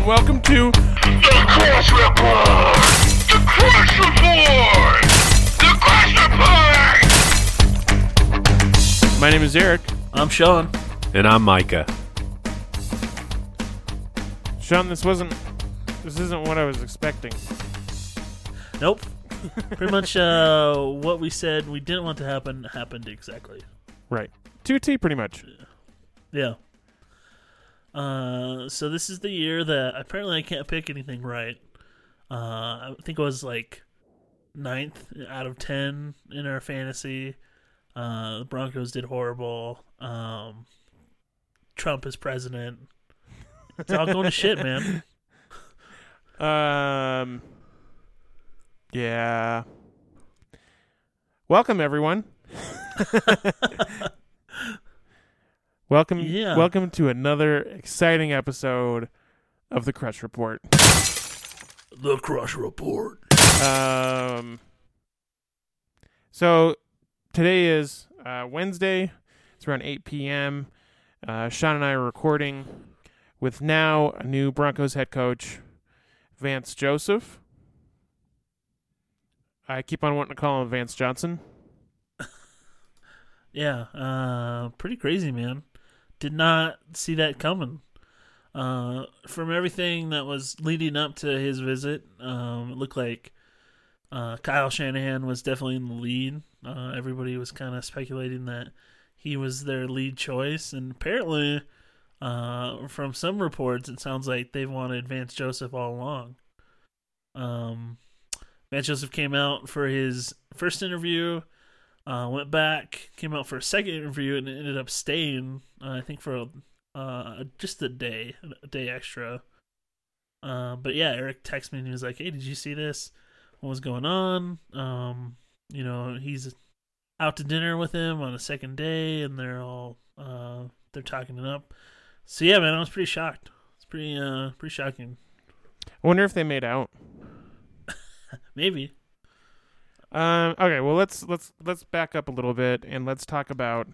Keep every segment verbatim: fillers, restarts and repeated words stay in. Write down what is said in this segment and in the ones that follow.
welcome to The Crash Report! The Crash Report! The Crash Report! My name is Eric. I'm Sean. And I'm Micah. Sean, this wasn't... This isn't what I was expecting. Nope. Pretty much uh, what we said we didn't want to happen happened exactly. Right. two T, pretty much. Yeah. Uh, so this is the year that apparently I can't pick anything right. Uh, I think it was like ninth out of ten in our fantasy. Uh, the Broncos did horrible. Um, Trump is president. It's all going to shit, man. Um. Yeah. Welcome, everyone. welcome, Yeah. welcome to another exciting episode of the Crush Report. The Crush Report. Um. So today is uh, Wednesday. It's around eight p.m. Uh, Sean and I are recording with now a new Broncos head coach, Vance Joseph. I keep on wanting to call him Vance Johnson. Yeah, uh, pretty crazy, man. Did not see that coming. Uh, from everything that was leading up to his visit, um, it looked like uh, Kyle Shanahan was definitely in the lead. Uh, everybody was kind of speculating that he was their lead choice, and apparently, uh, from some reports, it sounds like they've wanted Vance Joseph all along. Um, Vance Joseph came out for his first interview. Uh, went back, came out for a second interview, and ended up staying, uh, I think, for uh, just a day, a day extra. Uh, but yeah, Eric texted me and he was like, hey, did you see this? What was going on? Um, you know, he's out to dinner with him on the second day, and they're all, uh, they're talking it up. So yeah, man, I was pretty shocked. It's pretty, uh, pretty shocking. I wonder if they made out. Maybe. Um. Okay. Well, let's let's let's back up a little bit and let's talk about.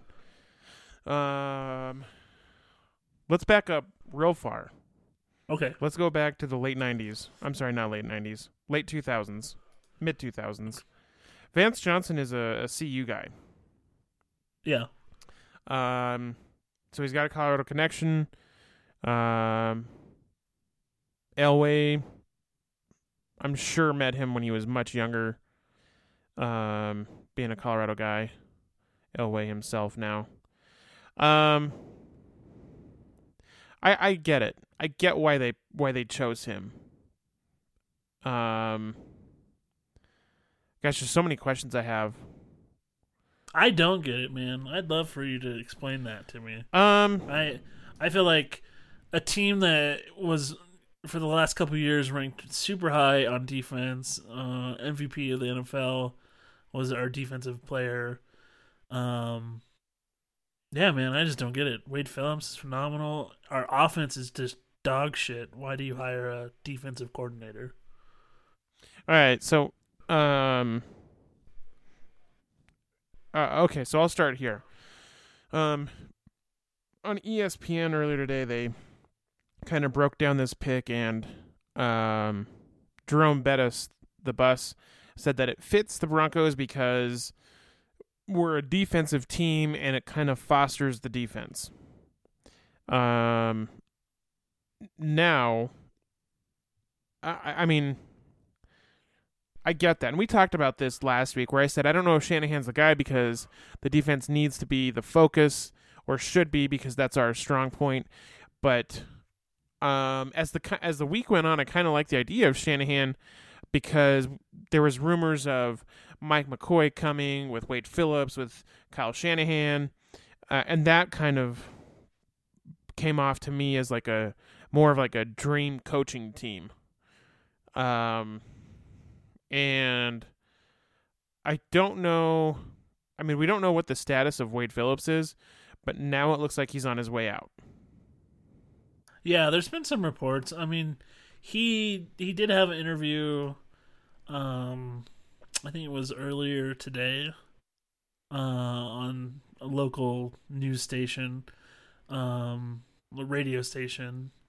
Um. Let's back up real far. Okay. Let's go back to the late nineties. I'm sorry, not late nineties. Late two thousands, mid two thousands. Vance Johnson is a, a C U guy. Yeah. Um. So he's got a Colorado connection. Um. Elway, I'm sure, met him when he was much younger. Um, being a Colorado guy, Elway himself now. Um, I I get it. I get why they why they chose him. Um, gosh, there's so many questions I have. I don't get it, man. I'd love for you to explain that to me. Um, I I feel like a team that was, for the last couple of years, ranked super high on defense, uh, M V P of the N F L, was our defensive player. Um, yeah, man, I just don't get it. Wade Phillips is phenomenal. Our offense is just dog shit. Why do you hire a defensive coordinator? all right, so um, uh, okay, so I'll start here. Um, on E S P N earlier today, they kind of broke down this pick, and um, Jerome Bettis, the bus, said that it fits the Broncos because we're a defensive team and it kind of fosters the defense. Um, now, I, I mean, I get that. And we talked about this last week where I said, I don't know if Shanahan's the guy because the defense needs to be the focus, or should be, because that's our strong point. But um, as the as the week went on, I kind of liked the idea of Shanahan, because there was rumors of Mike McCoy coming with Wade Phillips, with Kyle Shanahan, uh, and that kind of came off to me as like a more of like a dream coaching team. Um, and I don't know. I mean, we don't know what the status of Wade Phillips is, but now it looks like he's on his way out. Yeah, there's been some reports. I mean, he he did have an interview. Um, I think it was earlier today, uh, on a local news station, um, a radio station,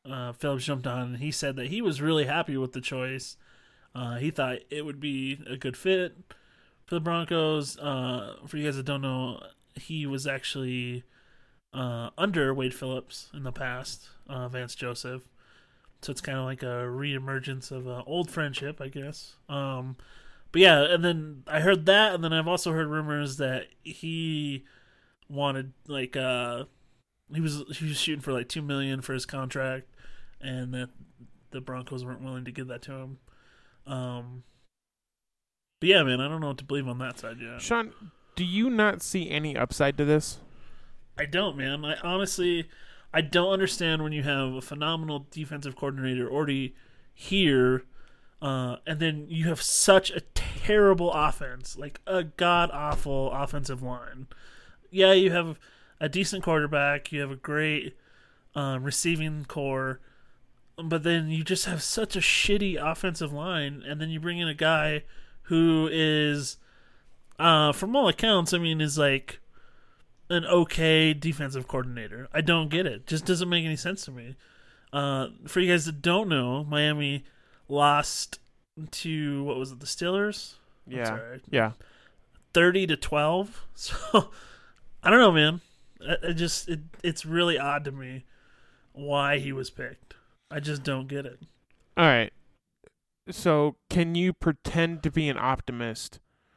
uh, Phillips jumped on, and he said that he was really happy with the choice. Uh, he thought it would be a good fit for the Broncos. Uh, for you guys that don't know, he was actually uh, under Wade Phillips in the past, uh, Vance Joseph. So it's kind of like a reemergence of an old friendship, I guess. Um, but yeah, and then I heard that, and then I've also heard rumors that he wanted like uh, he was he was shooting for like two million for his contract, and that the Broncos weren't willing to give that to him. Um, but yeah, man, I don't know what to believe on that side yet. Sean, do you not see any upside to this? I don't, man. I honestly, I don't understand when you have a phenomenal defensive coordinator already here, uh, and then you have such a terrible offense, like a god-awful offensive line. Yeah, you have a decent quarterback, you have a great um, receiving core, but then you just have such a shitty offensive line, and then you bring in a guy who is, uh, from all accounts, I mean, is like an okay defensive coordinator. I don't get it. Just doesn't make any sense to me. Uh, for you guys that don't know, Miami lost to, what was it, the Steelers? Yeah. Sorry, yeah. thirty to twelve. So, I don't know, man. I, I just, it, it's really odd to me why he was picked. I just don't get it. All right. So, can you pretend to be an optimist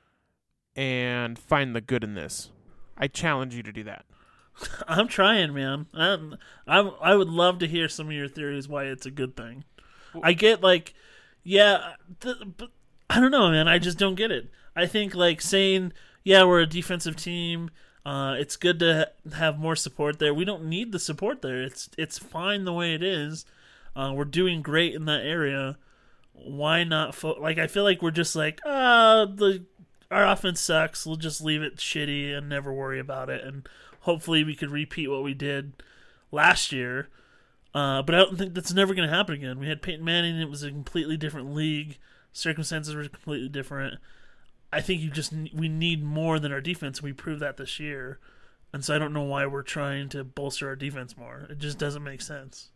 and find the good in this? I challenge you to do that. I'm trying, man. I'm, I'm, I would love to hear some of your theories why it's a good thing. I get, like, yeah, th- but I don't know, man. I just don't get it. I think, like, saying, yeah, we're a defensive team, uh, it's good to ha- have more support there. We don't need the support there. It's it's fine the way it is. Uh, we're doing great in that area. Why not? Fo- like, I feel like we're just like, ah, the our offense sucks. We'll just leave it shitty and never worry about it. And hopefully we could repeat what we did last year. Uh, but I don't think that's never going to happen again. We had Peyton Manning. It was a completely different league. Circumstances were completely different. I think you just we need more than our defense. We proved that this year. And so I don't know why we're trying to bolster our defense more. It just doesn't make sense.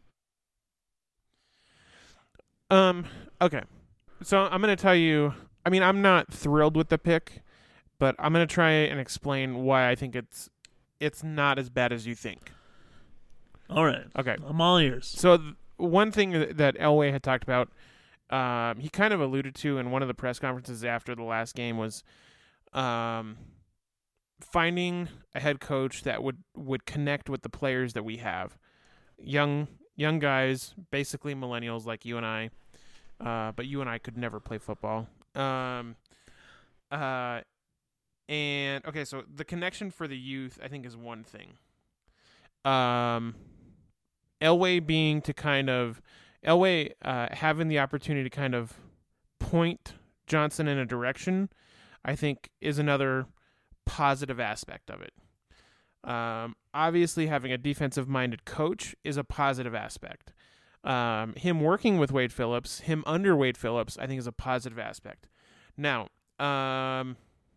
Um. Okay. So I'm going to tell you, I mean, I'm not thrilled with the pick, but I'm going to try and explain why I think it's it's not as bad as you think. All right. Okay. I'm all ears. So th- one thing that Elway had talked about, um, he kind of alluded to in one of the press conferences after the last game was um, finding a head coach that would, would connect with the players that we have. Young young guys, basically millennials like you and I, uh, but you and I could never play football. Um, uh, and, okay, so the connection for the youth, I think, is one thing. Um, Elway being to kind of, Elway uh, having the opportunity to kind of point Johnson in a direction, I think, is another positive aspect of it. Um, obviously, having a defensive-minded coach is a positive aspect. Um, him working with Wade Phillips, him under Wade Phillips, I think is a positive aspect. Now, um,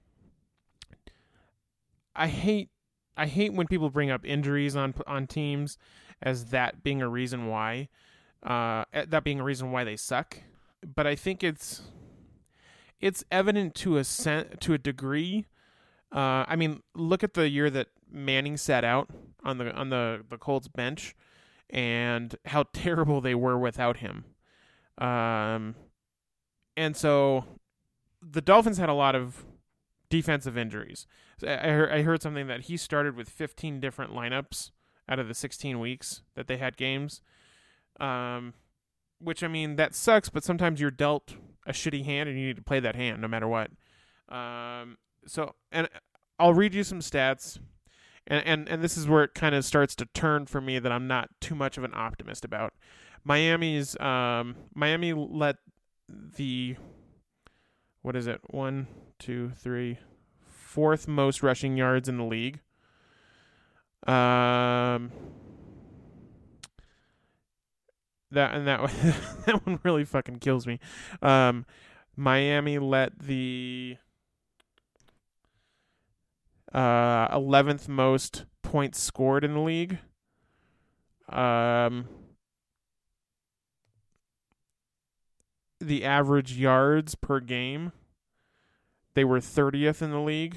I hate I hate when people bring up injuries on on teams as that being a reason why, uh, that being a reason why they suck. But I think it's it's evident to a sen- to a degree. Uh, I mean, look at the year that Manning sat out on the on the, the Colts bench, and how terrible they were without him. Um, and so the Dolphins had a lot of defensive injuries. I heard, I heard something that he started with fifteen different lineups out of the sixteen weeks that they had games. Um, which, I mean, that sucks, but sometimes you're dealt a shitty hand and you need to play that hand no matter what. Um, so, and I'll read you some stats, and, and, and this is where it kind of starts to turn for me that I'm not too much of an optimist about. Miami's, um, Miami let the, what is it, one, two, three, fourth most rushing yards in the league. Um, that and that that one really fucking kills me. Um, Miami let the uh eleventh most points scored in the league. Um, the average yards per game, they were thirtieth in the league.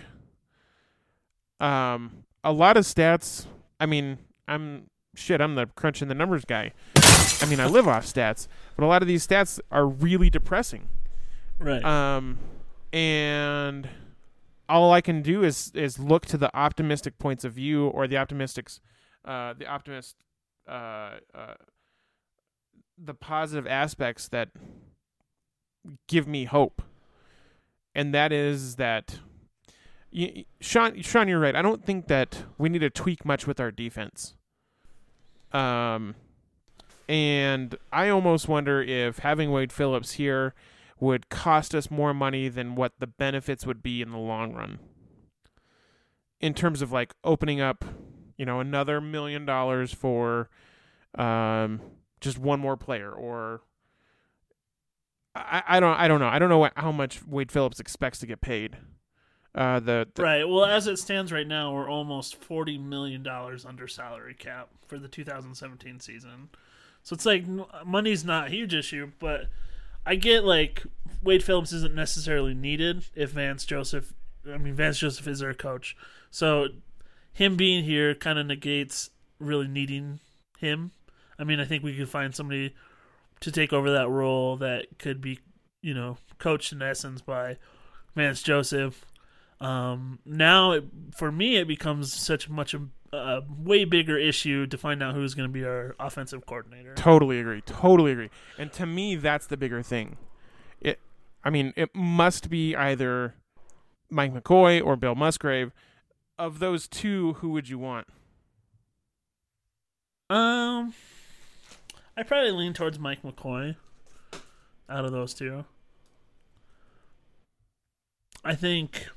Um, a lot of stats. I mean, I'm shit. I'm the crunching the numbers guy. I mean, I live off stats, but a lot of these stats are really depressing. Right. Um, and all I can do is is look to the optimistic points of view, or the optimistics, uh, the optimist, uh, uh, the positive aspects that give me hope, and that is that. You, Sean, Sean, you're right. I don't think that we need to tweak much with our defense. Um, and I almost wonder if having Wade Phillips here would cost us more money than what the benefits would be in the long run. In terms of like opening up, you know, another million dollars for um, just one more player, or I, I don't, I don't know. I don't know what, how much Wade Phillips expects to get paid. Uh, the, the right. Well, as it stands right now, we're almost forty million dollars under salary cap for the two thousand seventeen season. So it's like money's not a huge issue, but I get like Wade Phillips isn't necessarily needed if Vance Joseph, I mean, Vance Joseph is our coach. So him being here kind of negates really needing him. I mean, I think we could find somebody to take over that role that could be, you know, coached in essence by Vance Joseph. Um, now, it, for me, it becomes such much a, a way bigger issue to find out who's going to be our offensive coordinator. Totally agree. Totally agree. And to me, that's the bigger thing. It, I mean, it must be either Mike McCoy or Bill Musgrave. Of those two, who would you want? Um, I probably lean towards Mike McCoy out of those two. I think...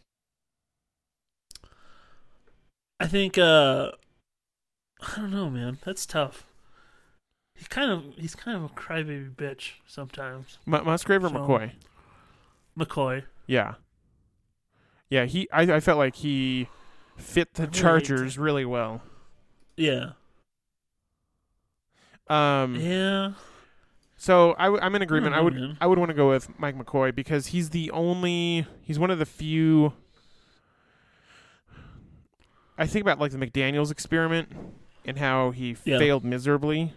I think, uh, I don't know, man. That's tough. He's kind of he's kind of a crybaby bitch sometimes. M- Musgrave or So, McCoy? McCoy. Yeah. Yeah, he. I, I felt like he fit the I really Chargers hate really well. Yeah. Um. Yeah. So I, w- I'm in agreement. I, know, would man. I would want to go with Mike McCoy because he's the only. He's one of the few. I think about like the McDaniels experiment and how he Yeah. failed miserably,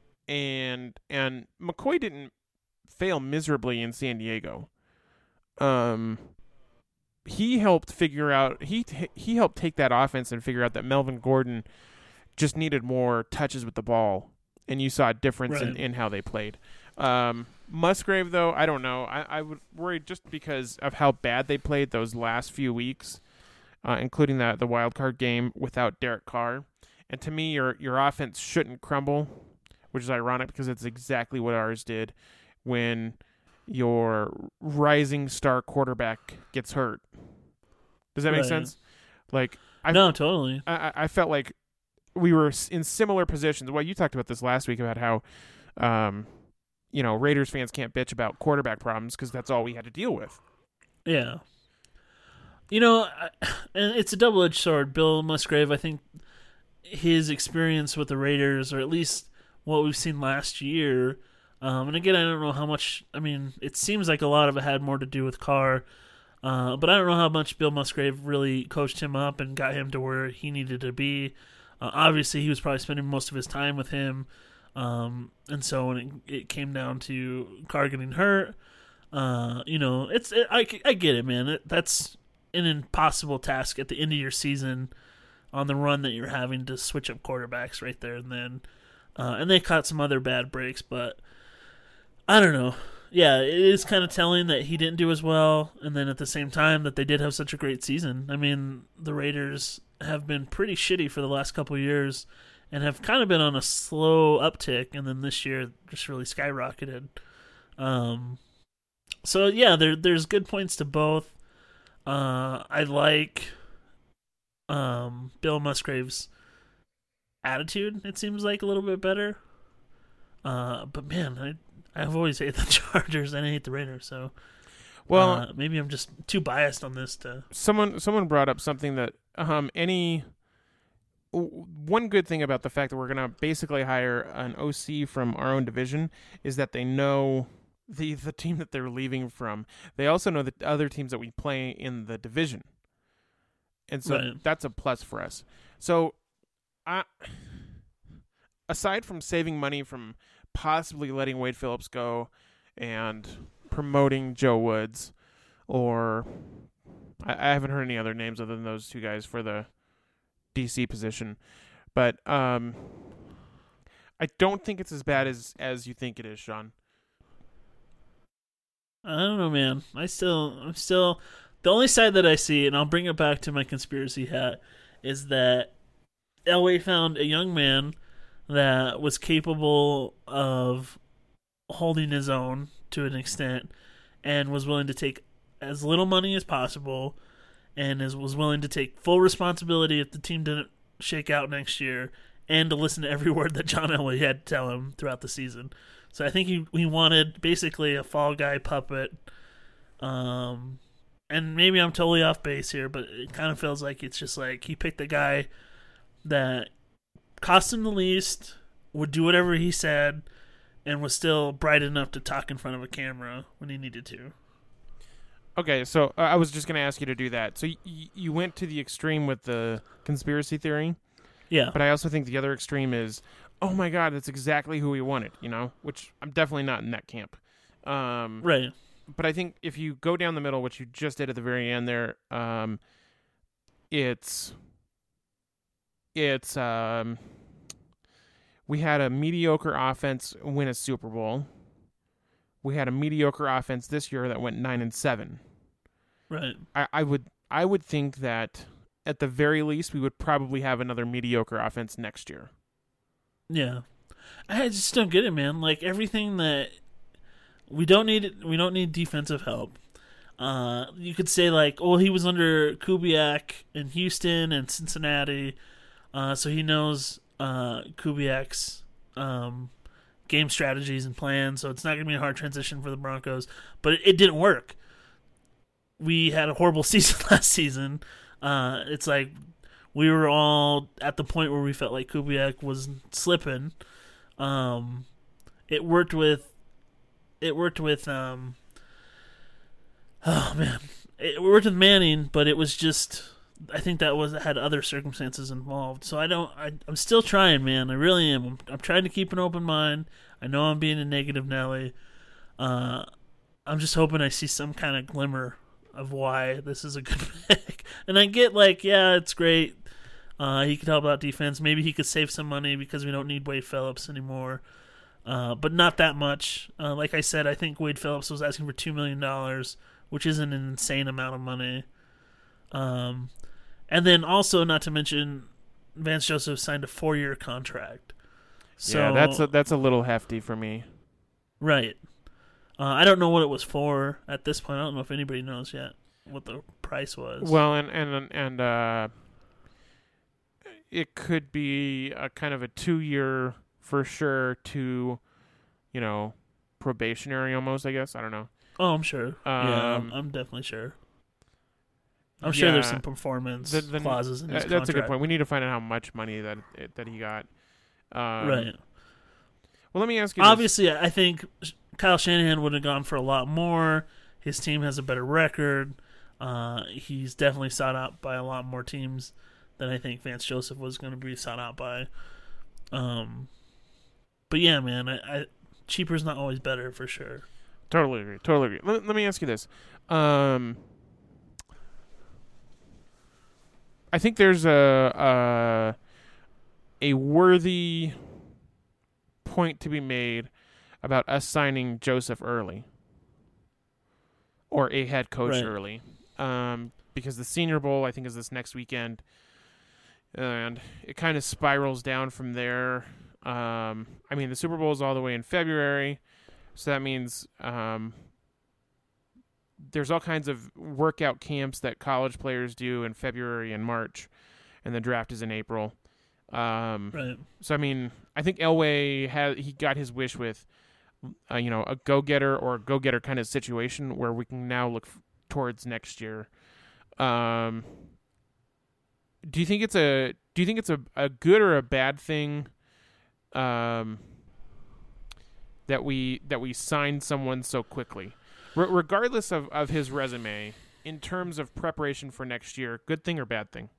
and and McCoy didn't fail miserably in San Diego. Um, he helped figure out he he helped take that offense and figure out that Melvin Gordon just needed more touches with the ball, and you saw a difference in, Right. in how they played. Um, Musgrave though, I don't know. I, I would worry just because of how bad they played those last few weeks. Uh, including the the wild card game without Derek Carr, and to me, your your offense shouldn't crumble, which is ironic because it's exactly what ours did when your rising star quarterback gets hurt. Does that make Right. sense? Like, I No, totally. I, I felt like we were in similar positions. Well, you talked about this last week about how, um, you know, Raiders fans can't bitch about quarterback problems because that's all we had to deal with. Yeah. You know, I- and it's a double-edged sword. Bill Musgrave, I think his experience with the Raiders, or at least what we've seen last year, um, and again, I don't know how much, I mean, it seems like a lot of it had more to do with Carr, uh, but I don't know how much Bill Musgrave really coached him up and got him to where he needed to be. Uh, obviously, he was probably spending most of his time with him, um, and so when it, it came down to Carr getting hurt, uh, you know, it's it, I, I get it, man. It, that's an impossible task at the end of your season on the run that you're having to switch up quarterbacks right there and then. Uh, and they caught some other bad breaks, but I don't know. Yeah, it is kind of telling that he didn't do as well, and then at the same time that they did have such a great season. I mean, the Raiders have been pretty shitty for the last couple of years and have kind of been on a slow uptick, and then this year just really skyrocketed. Um, so, yeah, there there's good points to both. Uh, I like um, Bill Musgrave's attitude. It seems like a little bit better. Uh, but man, I I've always hated the Chargers and I hate the Raiders. So, Well, uh, maybe I'm just too biased on this to. someone someone brought up something that um any one good thing about the fact that we're going to basically hire an O C from our own division is that they know the the team that they're leaving from. They also know the other teams that we play in the division, and so Right. that's a plus for us. So, I, aside from saving money from possibly letting Wade Phillips go and promoting Joe Woods, or I, I haven't heard any other names other than those two guys for the D C position, but um, I don't think it's as bad as as you think it is, Sean. I don't know, man. I still, I'm still, the only side that I see, and I'll bring it back to my conspiracy hat, is that Elway found a young man that was capable of holding his own to an extent and was willing to take as little money as possible and is, was willing to take full responsibility if the team didn't shake out next year and to listen to every word that John Elway had to tell him throughout the season. So I think he he wanted basically a fall guy puppet. Um, and maybe I'm totally off base here, but it kind of feels like it's just like he picked the guy that cost him the least, would do whatever he said, and was still bright enough to talk in front of a camera when he needed to. Okay, so uh, I was just going to ask you to do that. So y- y- you went to the extreme with the conspiracy theory, Yeah. but I also think the other extreme is, oh my God, that's exactly who we wanted, you know, which I'm definitely not in that camp. Um, Right. But I think if you go down the middle, which you just did at the very end there, um, it's, it's, um, we had a mediocre offense win a Super Bowl. We had a mediocre offense this year that went nine and seven. Right. I, I would I would think that at the very least we would probably have another mediocre offense next year. Yeah. I just don't get it, man. Like everything that we don't need we don't need defensive help. Uh, you could say like, oh, he was under Kubiak in Houston and Cincinnati, uh, so he knows uh, Kubiak's um, game strategies and plans. So it's not going to be a hard transition for the Broncos. But it, it didn't work. We had a horrible season last season. Uh, it's like we were all at the point where we felt like Kubiak was slipping. Um, it worked with, it worked with, um, oh man, it worked with Manning, but it was just, I think that was had other circumstances involved. So I don't, I, I'm still trying, man. I really am. I'm, I'm trying to keep an open mind. I know I'm being a negative Nelly. Uh, I'm just hoping I see some kind of glimmer of why this is a good pick. And I get like, yeah, it's great. Uh, he could help out defense. Maybe he could save some money because we don't need Wade Phillips anymore. Uh, but not that much. Uh, like I said, I think Wade Phillips was asking for two million dollars, which isn't an insane amount of money. Um, and then also, not to mention, Vance Joseph signed a four-year contract. So, yeah, that's a, that's a little hefty for me. Right. Uh, I don't know what it was for at this point. I don't know if anybody knows yet what the price was. Well, and and and uh, it could be a kind of a two-year for sure to, you know, probationary almost. I guess I don't know. Oh, I'm sure. yeah, I'm, Um, I'm definitely sure. I'm sure there's yeah, some performance the- the- clauses in his Uh, that's a good contract. point. We need to find out how much money that that he got. Um, Right. Well, let me ask you. This. Obviously, I think Kyle Shanahan would have gone for a lot more. His team has a better record. Uh, he's definitely sought out by a lot more teams than I think Vance Joseph was going to be sought out by. Um, but yeah, man, I, I, cheaper's not always better for sure. Totally agree. Totally agree. Let, let me ask you this. Um, I think there's a, a a worthy point to be made about us signing Joseph early or a head coach Right. early, um, because the Senior Bowl I think is this next weekend, and it kind of spirals down from there. Um, I mean, the Super Bowl is all the way in February. So that means um, there's all kinds of workout camps that college players do in February and March, and the draft is in April. Um, Right. so I mean, I think Elway had he got his wish with, uh, you know, a go-getter or a go-getter kind of situation where we can now look f- towards next year. Um, do you think it's a do you think it's a, a good or a bad thing? Um. that we that we signed someone so quickly, R- regardless of, of his resume. In terms of preparation for next year, good thing or bad thing?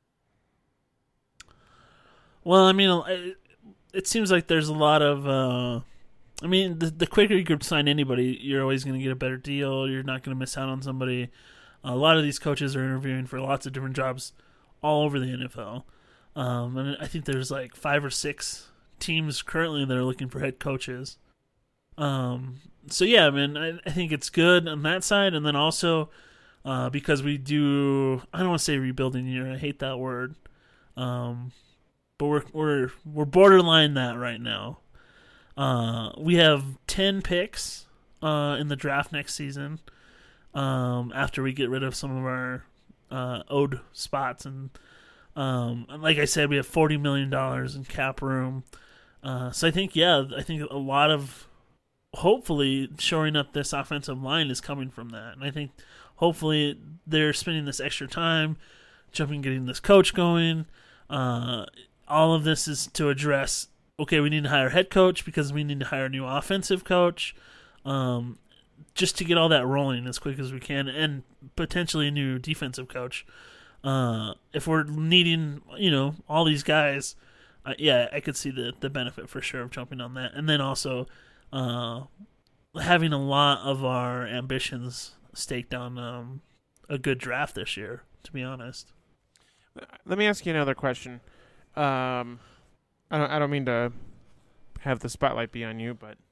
Well, I mean, it, it seems like there's a lot of. Uh, I mean, the, the quicker you could sign anybody, you're always going to get a better deal. You're not going to miss out on somebody. A lot of these coaches are interviewing for lots of different jobs all over the N F L. Um, and I think there's like five or six teams currently that are looking for head coaches. Um, so, yeah, I mean, I, I think it's good on that side. And then also uh, because we do, I don't want to say rebuilding year. I hate that word. Um, but we're, we're, we're borderline that right now. Uh, we have ten picks uh, in the draft next season um, after we get rid of some of our uh, owed spots. And, um, and like I said, we have forty million dollars in cap room. Uh, so I think, yeah, I think a lot of hopefully shoring up this offensive line is coming from that. And I think hopefully they're spending this extra time jumping, getting this coach going. Uh, all of this is to address, okay, we need to hire a head coach because we need to hire a new offensive coach, um, just to get all that rolling as quick as we can, and potentially a new defensive coach. Uh, if we're needing, you know, all these guys, uh, yeah, I could see the, the benefit for sure of jumping on that. And then also uh, having a lot of our ambitions staked on um, a good draft this year, to be honest. Let me ask you another question. Um, I don't, I don't mean to have the spotlight be on you, but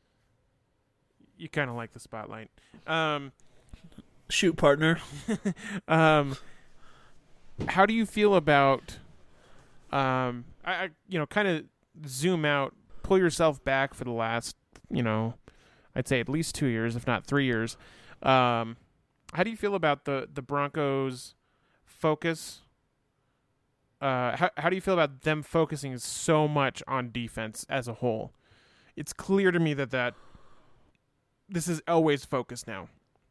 you kind of like the spotlight. Um, Shoot, partner. um, how do you feel about, um, I, I you know, kind of zoom out, pull yourself back for the last, you know, I'd say at least two years, if not three years. Um, how do you feel about the, the Broncos' focus? Uh, how how do you feel about them focusing so much on defense as a whole? It's clear to me that, that this is Elway's focus now.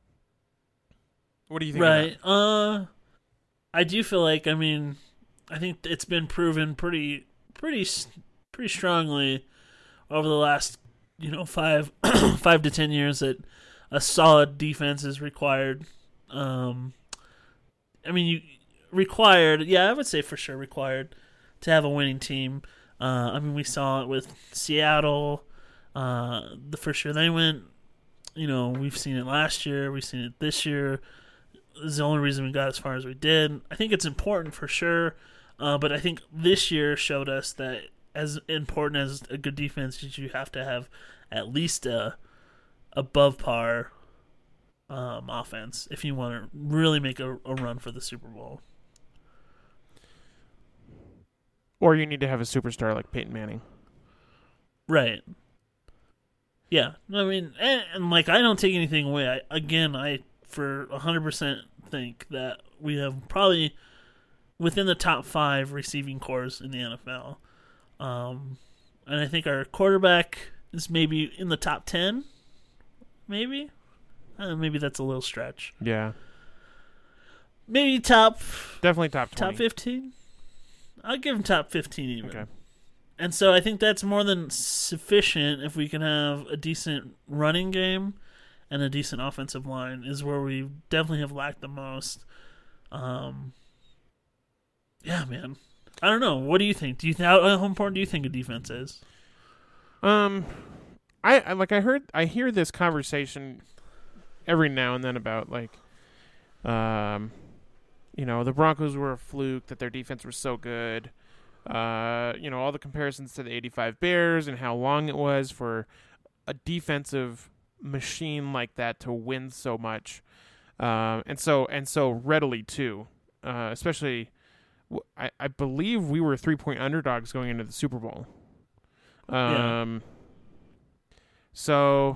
What do you think? Right. Uh, I do feel like, I mean, I think it's been proven pretty, pretty, pretty strongly over the last, you know, five, five to ten years that a solid defense is required. Um, I mean, you. Required, yeah, I would say for sure required to have a winning team. Uh, I mean, we saw it with Seattle uh, the first year they went. You know, we've seen it last year. We've seen it this year. This is the only reason we got as far as we did. I think it's important for sure, uh, but I think this year showed us that as important as a good defense is, you have to have at least a above par um, offense if you want to really make a, a run for the Super Bowl. Or you need to have a superstar like Peyton Manning. Right. Yeah. I mean, and, and like, I don't take anything away. I, again, I, for one hundred percent think that we have probably within the top five receiving cores in the N F L. Um, and I think our quarterback is maybe in the top ten. Maybe. Uh, maybe that's a little stretch. Yeah. Maybe top... Definitely top twenty. Top fifteen? I'll give him top fifteen even. Okay. And so I think that's more than sufficient if we can have a decent running game and a decent offensive line is where we definitely have lacked the most. Um, yeah, man. I don't know. What do you think? Do you th- how, how important do you think a defense is? Um, I, I like I heard I hear this conversation every now and then about like, um. You know, the Broncos were a fluke, that their defense was so good. Uh, you know, all the comparisons to the eighty-five Bears and how long it was for a defensive machine like that to win so much. Um, and so and so readily, too. Uh, especially, I, I believe we were three-point underdogs going into the Super Bowl. Um, yeah. So,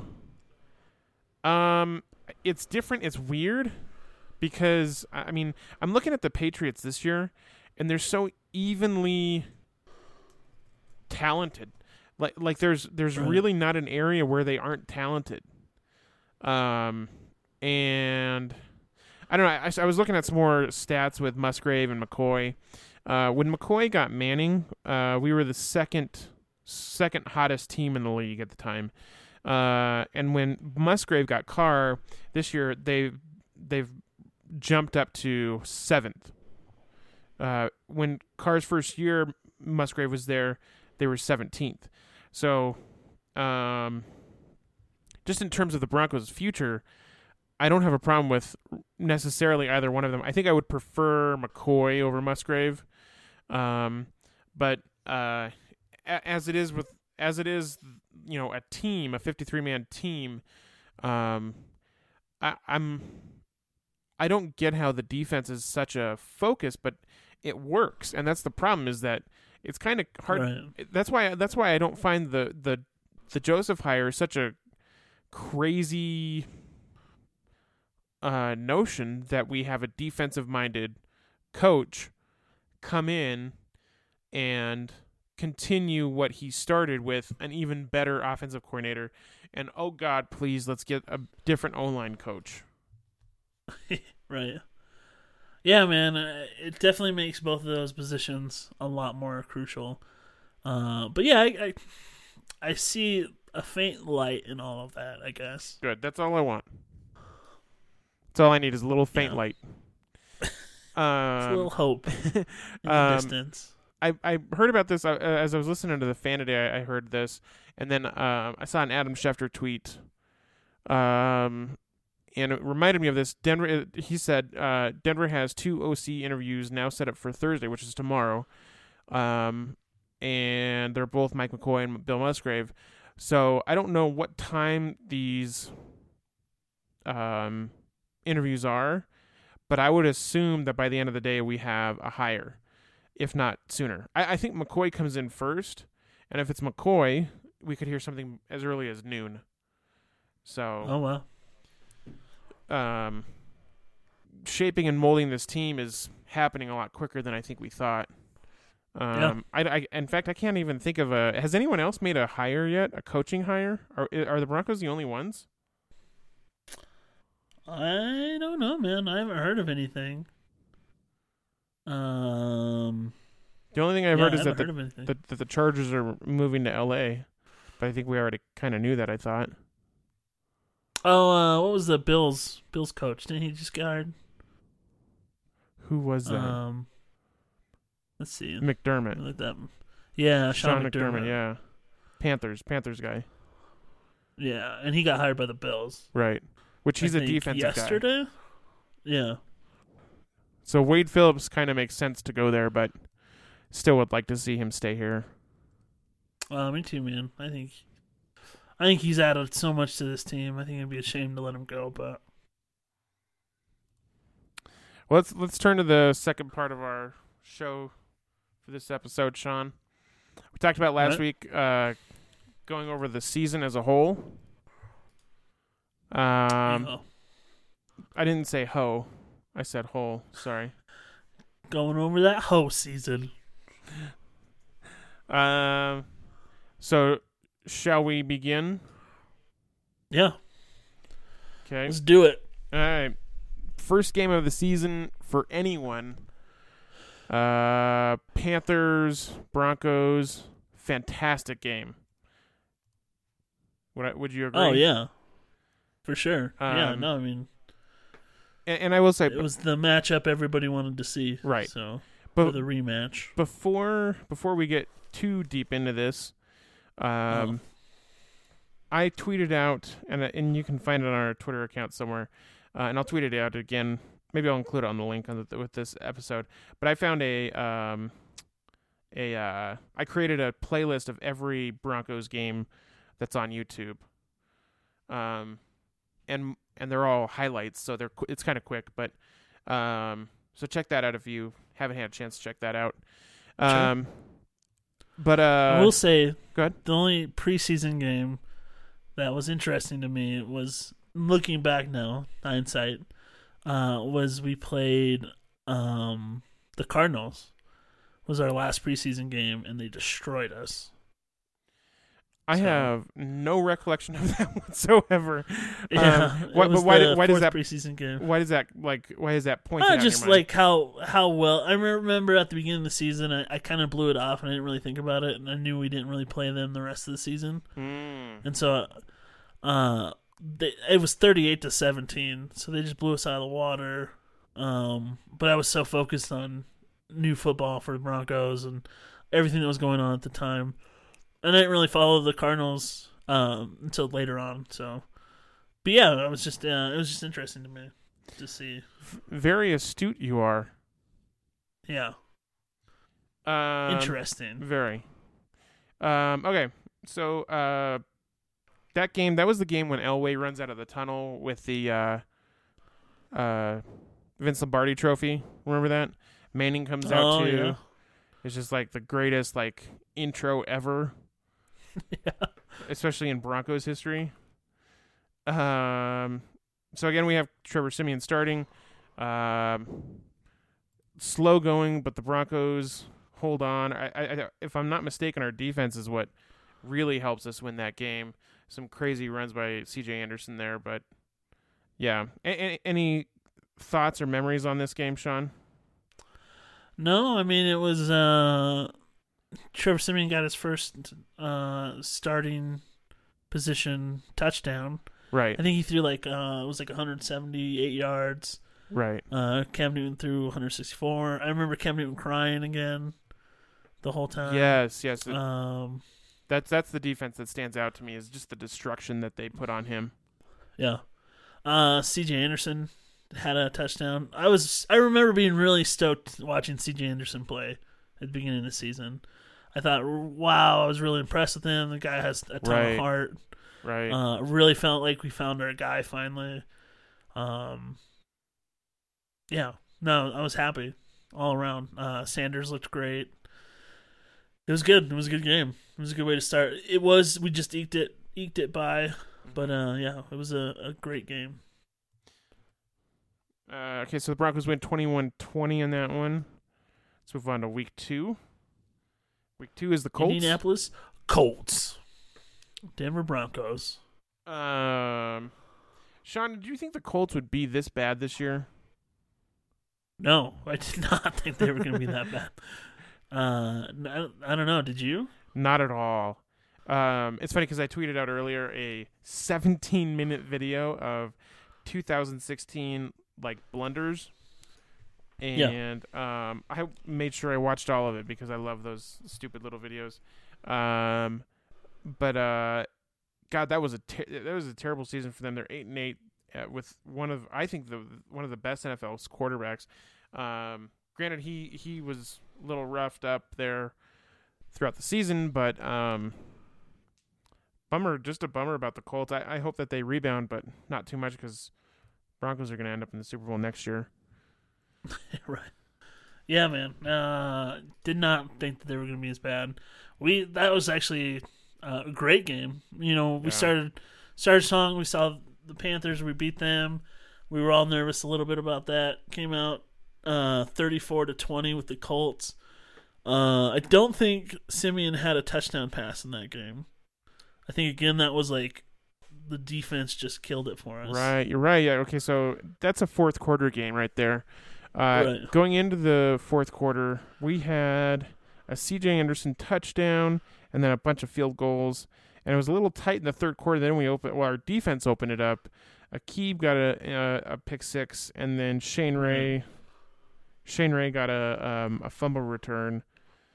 um, it's different. It's weird. Because, I mean, I'm looking at the Patriots this year, and they're so evenly talented. Like, like there's there's right. really not an area where they aren't talented. Um, and I don't know. I, I was looking at some more stats with Musgrave and McCoy. Uh, when McCoy got Manning, uh, we were the second second hottest team in the league at the time. Uh, and when Musgrave got Carr this year, they they've jumped up to seventh. Uh, when Carr's first year, Musgrave was there, they were seventeenth. So, um, just in terms of the Broncos' future, I don't have a problem with necessarily either one of them. I think I would prefer McCoy over Musgrave, um, but uh, a- as it is with as it is, you know, a team, a fifty-three man team, um, I, I'm I don't get how the defense is such a focus, but it works, and that's the problem. Is that it's kind of hard. Right. That's why that's why I don't find the the the Joseph hire such a crazy uh, notion that we have a defensive-minded coach come in and continue what he started with an even better offensive coordinator. And, oh, God, please, let's get a different O-line coach. Right. Yeah, man, uh, it definitely makes both of those positions a lot more crucial. Uh, but, yeah, I, I, I see a faint light in all of that, I guess. Good. That's all I want. That's all I need is a little faint Yeah. light. Um, It's a little hope in the um, distance. I, I heard about this uh, as I was listening to the fan today. I, I heard this, and then uh, I saw an Adam Schefter tweet, um, and it reminded me of this. Denver, he said, uh, Denver has two O C interviews now set up for Thursday, which is tomorrow, um, and they're both Mike McCoy and Bill Musgrave. So I don't know what time these um, interviews are, but I would assume that by the end of the day we have a hire, if not sooner. I, I think McCoy comes in first, and if it's McCoy, we could hear something as early as noon. So, Oh, well. um, shaping and molding this team is happening a lot quicker than I think we thought. Um, I, I, in fact, I can't even think of a. Has anyone else made a hire yet? A coaching hire? Are are the Broncos the only ones? I don't know, man. I haven't heard of anything. Um, The only thing I've yeah, heard I is that haven't the, heard of anything. that that the Chargers are moving to L A, but I think we already kind of knew that. I thought. Oh, uh, what was the Bills Bills coach? Didn't he just get hired? Who was that? Um, let's see. McDermott. Like that. Yeah, Sean, Sean McDermott. McDermott. Yeah. Panthers. Panthers guy. Yeah, and he got hired by the Bills. Right. Which he's I a think defensive guy. yesterday. Yeah. So Wade Phillips kind of makes sense to go there, but still would like to see him stay here. Uh, me too, man. I think, I think he's added so much to this team. I think it'd be a shame to let him go. But Well, let's let's turn to the second part of our show for this episode, Sean. We talked about last Right. week uh, going over the season as a whole. Um, oh, I didn't say ho. I said whole. Sorry. going over that whole season. Um, so shall we begin? Yeah, Okay. let's do it. All right. First game of the season for anyone. Uh, Panthers, Broncos. Fantastic game. Would I, would you agree? Oh yeah, for sure. yeah, Um, no, I mean And, and I will say, it was the matchup everybody wanted to see. Right. So But- for the rematch. before before we get too deep into this, um, Oh. I tweeted out, and and you can find it on our Twitter account somewhere, uh, and I'll tweet it out again. Maybe I'll include it on the link on the, with this episode. But I found a um, a uh, I created a playlist of every Broncos game that's on YouTube. Um, and and they're all highlights, so they're qu- it's kind of quick, but um, so check that out if you haven't had a chance to check that out. Um, but uh, I will say, go ahead. the only preseason game that was interesting to me was, looking back now, hindsight, uh, was we played um, the Cardinals. Was our last preseason game, and they destroyed us. I So- have no recollection of that whatsoever. Yeah, Um, it why- was but why the did- why does fourth that- preseason game? Why does that like? Why is that point? Uh, just like how how well I remember at the beginning of the season, I, I kind of blew it off and I didn't really think about it, and I knew we didn't really play them the rest of the season, Mm. and so Uh, they, it was thirty-eight to seventeen, so they just blew us out of the water. Um, but I was so focused on new football for the Broncos and everything that was going on at the time, and I didn't really follow the Cardinals um, until later on. So, but yeah, it was just uh, it was just interesting to me to see. Very astute you are. Yeah. Um, Interesting. Very. Um, okay, so uh, that game, that was the game when Elway runs out of the tunnel with the uh, uh, Vince Lombardi trophy. Remember that? Manning comes out oh, too. Yeah. It's just like the greatest like intro ever. Yeah. Especially in Broncos history. Um, so again, we have Trevor Siemian starting. Um, slow going, but the Broncos hold on. I, I, if I'm not mistaken, our defense is what really helps us win that game. Some crazy runs by C J Anderson there, but yeah. A- a- any thoughts or memories on this game, Sean? No, I mean it was uh, Trevor Siemian got his first uh, starting position touchdown. Right. I think he threw like uh, it was like one hundred seventy-eight yards. Right. Uh, Cam Newton threw one hundred sixty-four. I remember Cam Newton crying again the whole time. Yes, yes. Um, that's that's the defense that stands out to me is just the destruction that they put on him. Yeah. Uh, C J Anderson had a touchdown. I was I remember being really stoked watching C J Anderson play at the beginning of the season. I thought, wow, I was really impressed with him. The guy has a ton Right. of heart. Right. Uh, really felt like we found our guy finally. Um, yeah, no, I was happy all around. Uh, Sanders looked great. It was good. It was a good game. It was a good way to start. It was. We just eked it, eked it by, but uh, yeah, it was a, a great game. Uh, okay, so the Broncos win twenty-one twenty on that one. Let's move on to week two. Week two is the Colts. Indianapolis Colts. Denver Broncos. Um, Sean, did you think the Colts would be this bad this year? No, I did not think they were going to be that bad. Uh, I, I don't know. Did you? Not at all. Um, it's funny because I tweeted out earlier a seventeen-minute video of two thousand sixteen like blunders, and yeah. um, I made sure I watched all of it because I love those stupid little videos. Um, but uh, God, that was a ter- that was a terrible season for them. They're eight and eight uh, with one of I think the one of the best N F L quarterbacks. Um, granted, he he was a little roughed up there throughout the season, but um, bummer, just a bummer about the Colts. I, I hope that they rebound, but not too much because Broncos are going to end up in the Super Bowl next year. Right. Yeah, man. Uh, did not think that they were going to be as bad. We that was actually uh, a great game. You know, we Yeah. started started strong. We saw the Panthers. We beat them. We were all nervous a little bit about that. Came out uh, thirty-four to twenty with the Colts. Uh, I don't think Simeon had a touchdown pass in that game. I think again that was like the defense just killed it for us. Right, you're right. Yeah, okay, so that's a fourth quarter game right there. Uh, Right. Going into the fourth quarter, we had a C J Anderson touchdown and then a bunch of field goals, and it was a little tight in the third quarter. Then we opened, well, our defense opened it up. Akib got a, a a pick six, and then Shane Ray, Shane Ray got a um, a fumble return,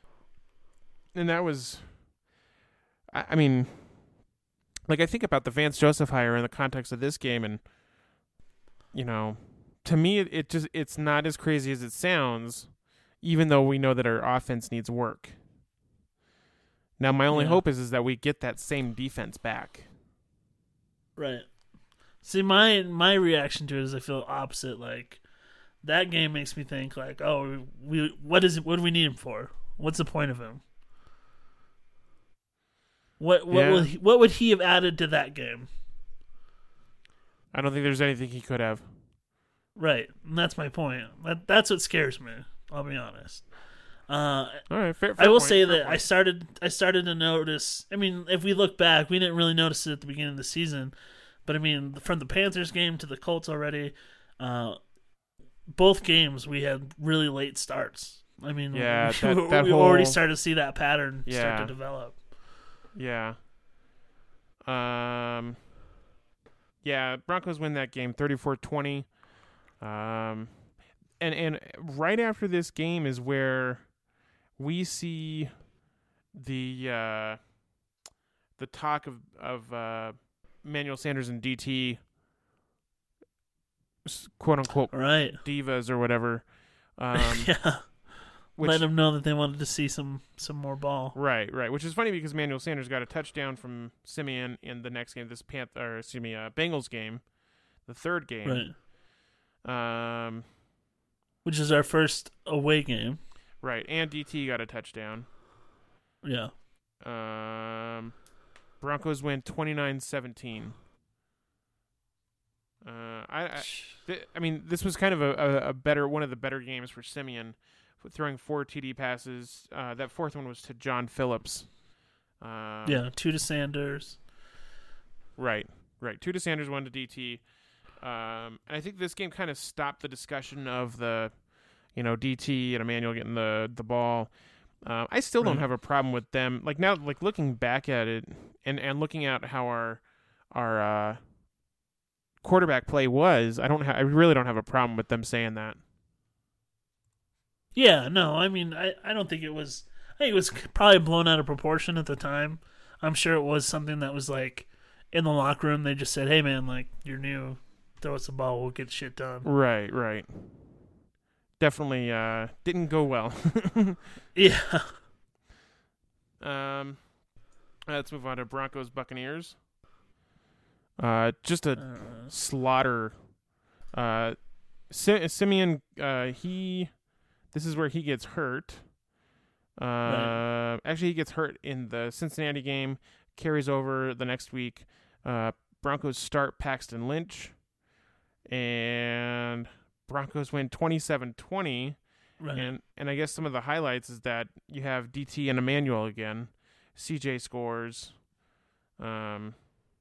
and that was, I, I mean. Like, I think about the Vance Joseph hire in the context of this game, and, you know, to me, it, it just it's not as crazy as it sounds, even though we know that our offense needs work. Now, my only Yeah. hope is, is that we get that same defense back. Right. See, my my reaction to it is I feel opposite. Like, that game makes me think, like, oh, we what is it? What do we need him for? What's the point of him? What what Yeah. will he, what would he have added to that game? I don't think there's anything he could have. Right, and that's my point. That that's what scares me. I'll be honest. Uh, All right, fair, fair I will point, say fair that I point. started I started to notice. I mean, if we look back, we didn't really notice it at the beginning of the season, but I mean, from the Panthers game to the Colts already, uh, both games we had really late starts. I mean, Yeah, we, that- that we already whole- started to see that pattern Yeah. start to develop. Yeah. Um. Yeah, Broncos win that game thirty-four twenty. Um, and and right after this game is where we see the uh, the talk of of uh, Emmanuel Sanders and D T, quote unquote, Right. divas or whatever. Um, yeah. which, Let them know that they wanted to see some, some more ball. Right, right. Which is funny because Emmanuel Sanders got a touchdown from Simeon in the next game, this Panth- or excuse me, uh, Bengals game, the third game. Right. Um, Which is our first away game. right, and D T got a touchdown. Yeah. Um, Broncos win twenty-nine seventeen. Uh, I, I, th- I mean, this was kind of a, a, a better one of the better games for Simeon, throwing four T D passes. Uh, that fourth one was to John Phillips. Um, yeah, two to Sanders. Right, right. Two to Sanders, one to D T. Um, and I think this game kind of stopped the discussion of the, you know, D T and Emmanuel getting the the ball. Uh, I still don't Right. have a problem with them. Like now, like looking back at it and, and looking at how our our uh, quarterback play was, I don't. Ha- I really don't have a problem with them saying that. Yeah, no, I mean, I, I don't think it was. I think it was probably blown out of proportion at the time. I'm sure it was something that was like in the locker room. They just said, "Hey, man, like you're new, throw us the ball, we'll get shit done." Right, right. Definitely uh, didn't go well. Yeah. Um, let's move on to Broncos Buccaneers. Uh, just a Uh, slaughter. Uh, Si- Simeon, uh, he, this is where he gets hurt. Uh, Right. Actually, he gets hurt in the Cincinnati game. Carries over the next week. Uh, Broncos start Paxton Lynch, and Broncos win twenty-seven twenty. right. And and I guess some of the highlights is that you have D T and Emmanuel again. C J scores. Um.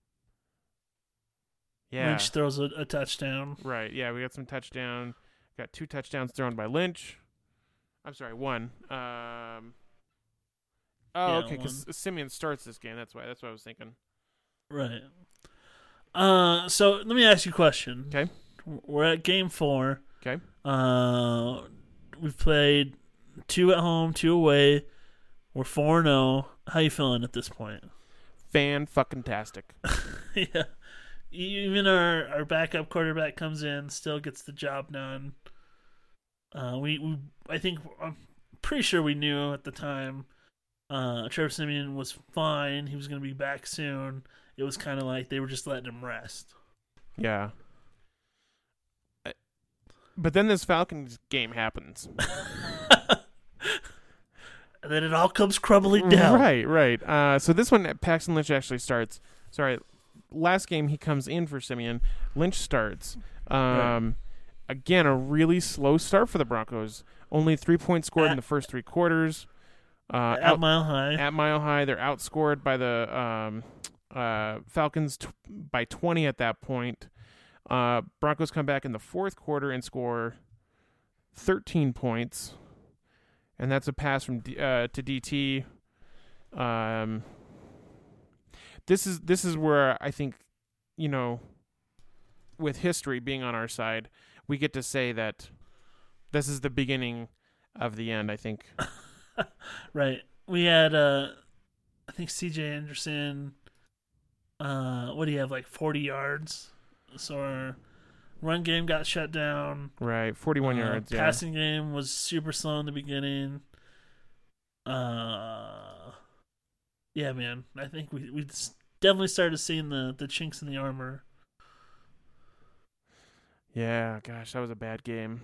Yeah. Lynch throws a, a touchdown. Right. Yeah, we got some touchdown. Got two touchdowns thrown by Lynch. I'm sorry, one. Um. Oh, Yeah, okay. Because Simeon starts this game. That's why. That's what I was thinking. Right. Uh, so let me ask you a question. Okay. We're at game four. Okay. Uh, we've played two at home, two away. We're four and zero. How you feeling at this point? Fan fucking tastic. Yeah. Even our, our backup quarterback comes in, still gets the job done. Uh, we, we I think I'm pretty sure we knew at the time. Uh, Trevor Simeon was fine. He was going to be back soon. It was kind of like they were just letting him rest. Yeah. I- But then this Falcons game happens. And then it all comes crumbling down. Right, right. Uh, so this one, Paxton Lynch actually starts. Sorry, last game he comes in for Simeon. Lynch starts. Um, Right. Again, a really slow start for the Broncos. Only three points scored At- in the first three quarters. Uh, At out, Mile High. at Mile High, they're outscored by the um, uh, Falcons t- by twenty at that point. Uh, Broncos come back in the fourth quarter and score thirteen points, and that's a pass from D, uh, to D T. Um, this is this is where I think, you know, with history being on our side, we get to say that this is the beginning of the end. I think. Right. We had, uh, I think C J Anderson, uh, what do you have, like forty yards? So our run game got shut down. Right, forty-one Uh, yards. Yeah. Passing game was super slow in the beginning. Uh, yeah, man. I think we we definitely started seeing the, the chinks in the armor. Yeah, gosh, that was a bad game.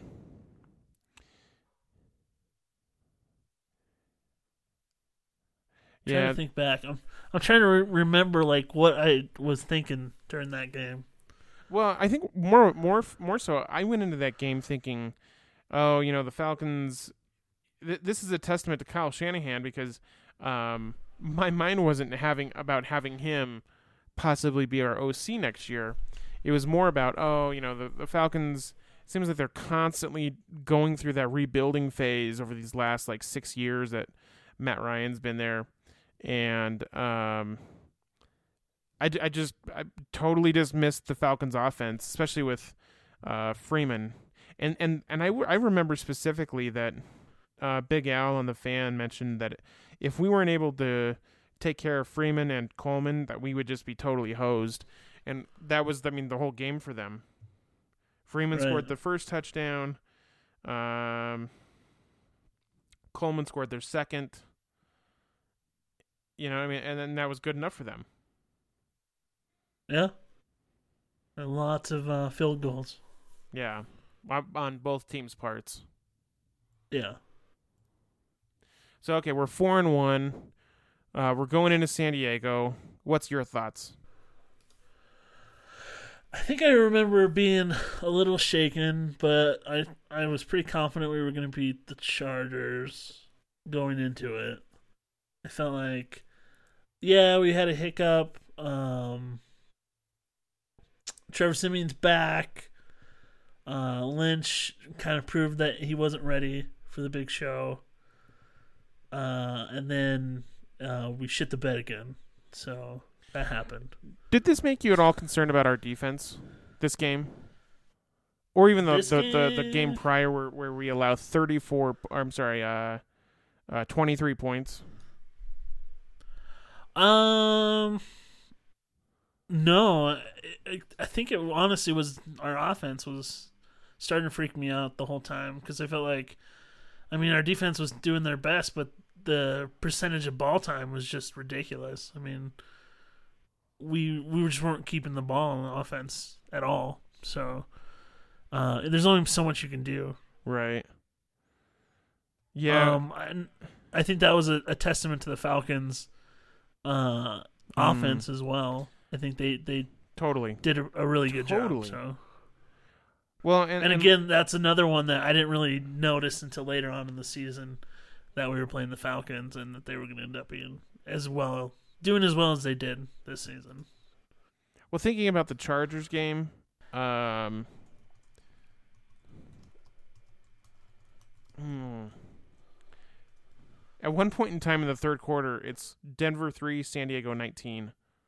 Trying Yeah, to think back. I'm I'm trying to re- remember like what I was thinking during that game. well, I think more, more, more so. I went into that game thinking, oh, you know, the Falcons. Th- this is a testament to Kyle Shanahan because um, my mind wasn't having about having him possibly be our O C next year. It was more about, oh, you know, the, the Falcons. It seems like they're constantly going through that rebuilding phase over these last like six years that Matt Ryan's been there. And um, I, I just I totally dismissed the Falcons' offense, especially with uh, Freeman. And and and I, I remember specifically that uh, Big Al on the Fan mentioned that if we weren't able to take care of Freeman and Coleman, that we would just be totally hosed. And that was, I mean, the whole game for them. Freeman Right. scored the first touchdown. Um, Coleman scored their second. You know what I mean? And then that was good enough for them. Yeah. And lots of uh, field goals. Yeah. On on both teams' parts. Yeah. So, okay, we're four and one. Uh, we're going into San Diego. What's your thoughts? I think I remember being a little shaken, but I I was pretty confident we were going to beat the Chargers going into it. I felt like, yeah, we had a hiccup. Um, Trevor Simeon's back. Uh, Lynch kind of proved that he wasn't ready for the big show. Uh, and then uh, we shit the bed again. So that happened. Did this make you at all concerned about our defense this game? Or even the This the, the, the game- game prior where, where we allowed thirty-four, or I'm sorry, uh, uh, twenty-three points? Um, no, I, I think it honestly was our offense was starting to freak me out the whole time because I felt like, I mean, our defense was doing their best, but the percentage of ball time was just ridiculous. I mean, we we just weren't keeping the ball on the offense at all. So, uh, there's only so much you can do. Right. Yeah. Um, I, I think that was a, a testament to the Falcons' uh, offense as well. I think they, they totally. did a, a really good Totally. job. So, Well, and, and again, that's another one that I didn't really notice until later on in the season that we were playing the Falcons and that they were going to end up being as well, doing as well as they did this season. well, thinking about the Chargers game, um, hmm. At one point in time in the third quarter, it's Denver three, San Diego nineteen.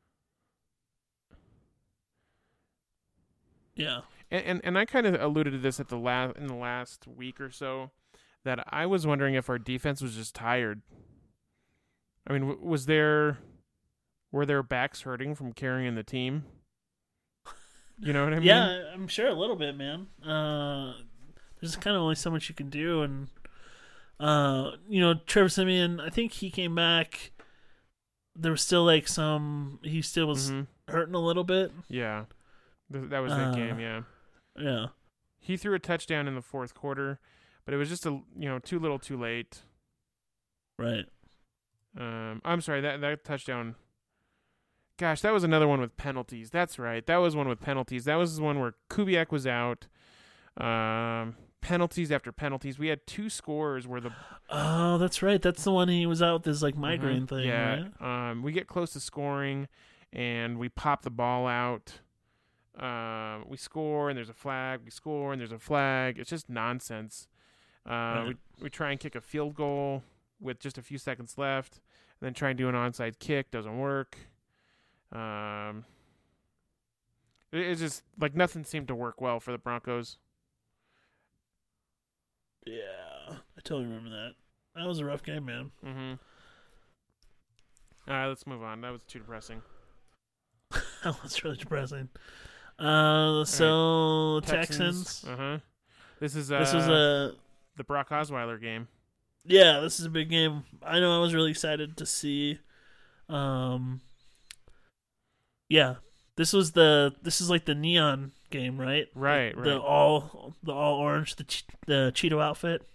Yeah. And and, and I kind of alluded to this at the last in the last week or so, that I was wondering if our defense was just tired. I mean, w- was there were their backs hurting from carrying the team? You know what I mean? Yeah, I'm sure a little bit, man. Uh, there's kind of only so much you can do, and uh, you know, Trevor Simeon, I think he came back. There was still like some. He still was Mhm. hurting a little bit. Yeah, Th- that was that Uh, game. Yeah, Yeah. he threw a touchdown in the fourth quarter, but it was just a you know too little, too late. Right. Um, I'm sorry that that touchdown. Gosh, that was another one with penalties. That's right. That was one with penalties. That was the one where Kubiak was out. Um, penalties after penalties. We had two scores where the Oh, that's right. That's the one he was out with his like migraine Mhm. thing, Yeah. right? Um, we get close to scoring, and we pop the ball out. Um, we score, and there's a flag. We score, and there's a flag. It's just nonsense. Uh, Right. we we try and kick a field goal with just a few seconds left, and then try and do an onside kick. Doesn't work. Um, it, it's just like nothing seemed to work well for the Broncos. Yeah, I totally remember that. That was a rough game, man. Mm-hmm. All right, let's move on. That was too depressing. That was really depressing. Uh, so Texans. Uh huh. This is uh, This was a the Brock Osweiler game. yeah. This is a big game. I know. I was really excited to see. Um. Yeah, this was the this is like the neon game, right? Right, the, right. The all the all orange, the che- the Cheeto outfit.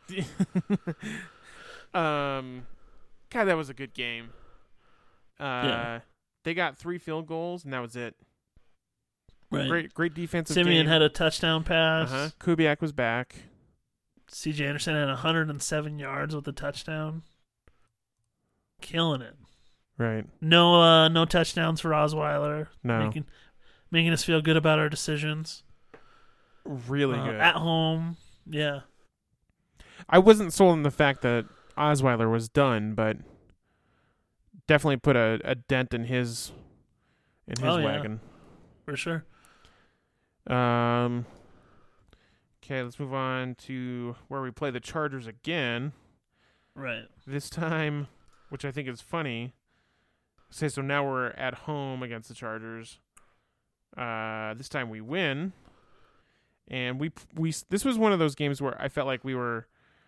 um, God, that was a good game. Uh, Yeah. They got three field goals, and that was it. Right. Great, great defensive Simeon game. had a touchdown pass. Uh-huh. Kubiak was back. C J Anderson had one hundred seven yards with a touchdown. Killing it. Right. No uh no touchdowns for Osweiler. No. Making making us feel good about our decisions. Really Uh, good. At home. Yeah. I wasn't sold on the fact that Osweiler was done, but definitely put a, a dent in his in his Oh, yeah. wagon. For sure. Um. Okay, let's move on to where we play the Chargers again. Right. This time, which I think is funny. Say so now we're at home against the Chargers. Uh, this time we win, and we we this was one of those games where I felt like we were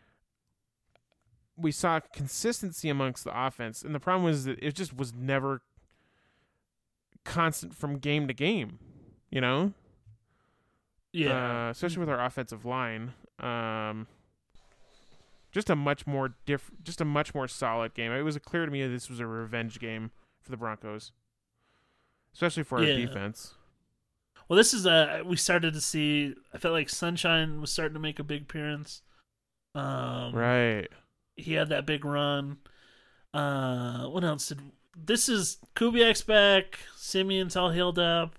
we saw consistency amongst the offense, and the problem was that it just was never constant from game to game. You know. Yeah. Uh, especially with our offensive line. Um. Just a much more diff- just a much more solid game. It was clear to me that this was a revenge game for the Broncos, especially for our Yeah. defense. Well, this is uh we started to see. I felt like Sunshine was starting to make a big appearance. Um, Right. He had that big run. Uh, what else did? This is Kubiak's back. Simeon's all healed up.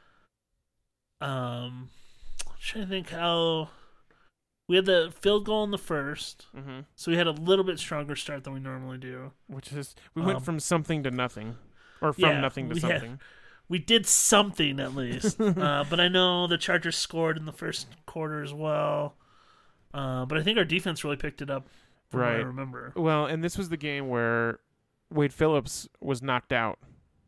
Um, I'm trying to think how. We had the field goal in the first, Mm-hmm. so we had a little bit stronger start than we normally do. Which is we went Um, from something to nothing, or from yeah, nothing to we had- something. We did something at least, uh, but I know the Chargers scored in the first quarter as well. Uh, but I think our defense really picked it up, from what I Right. remember. Well, and this was the game where Wade Phillips was knocked out,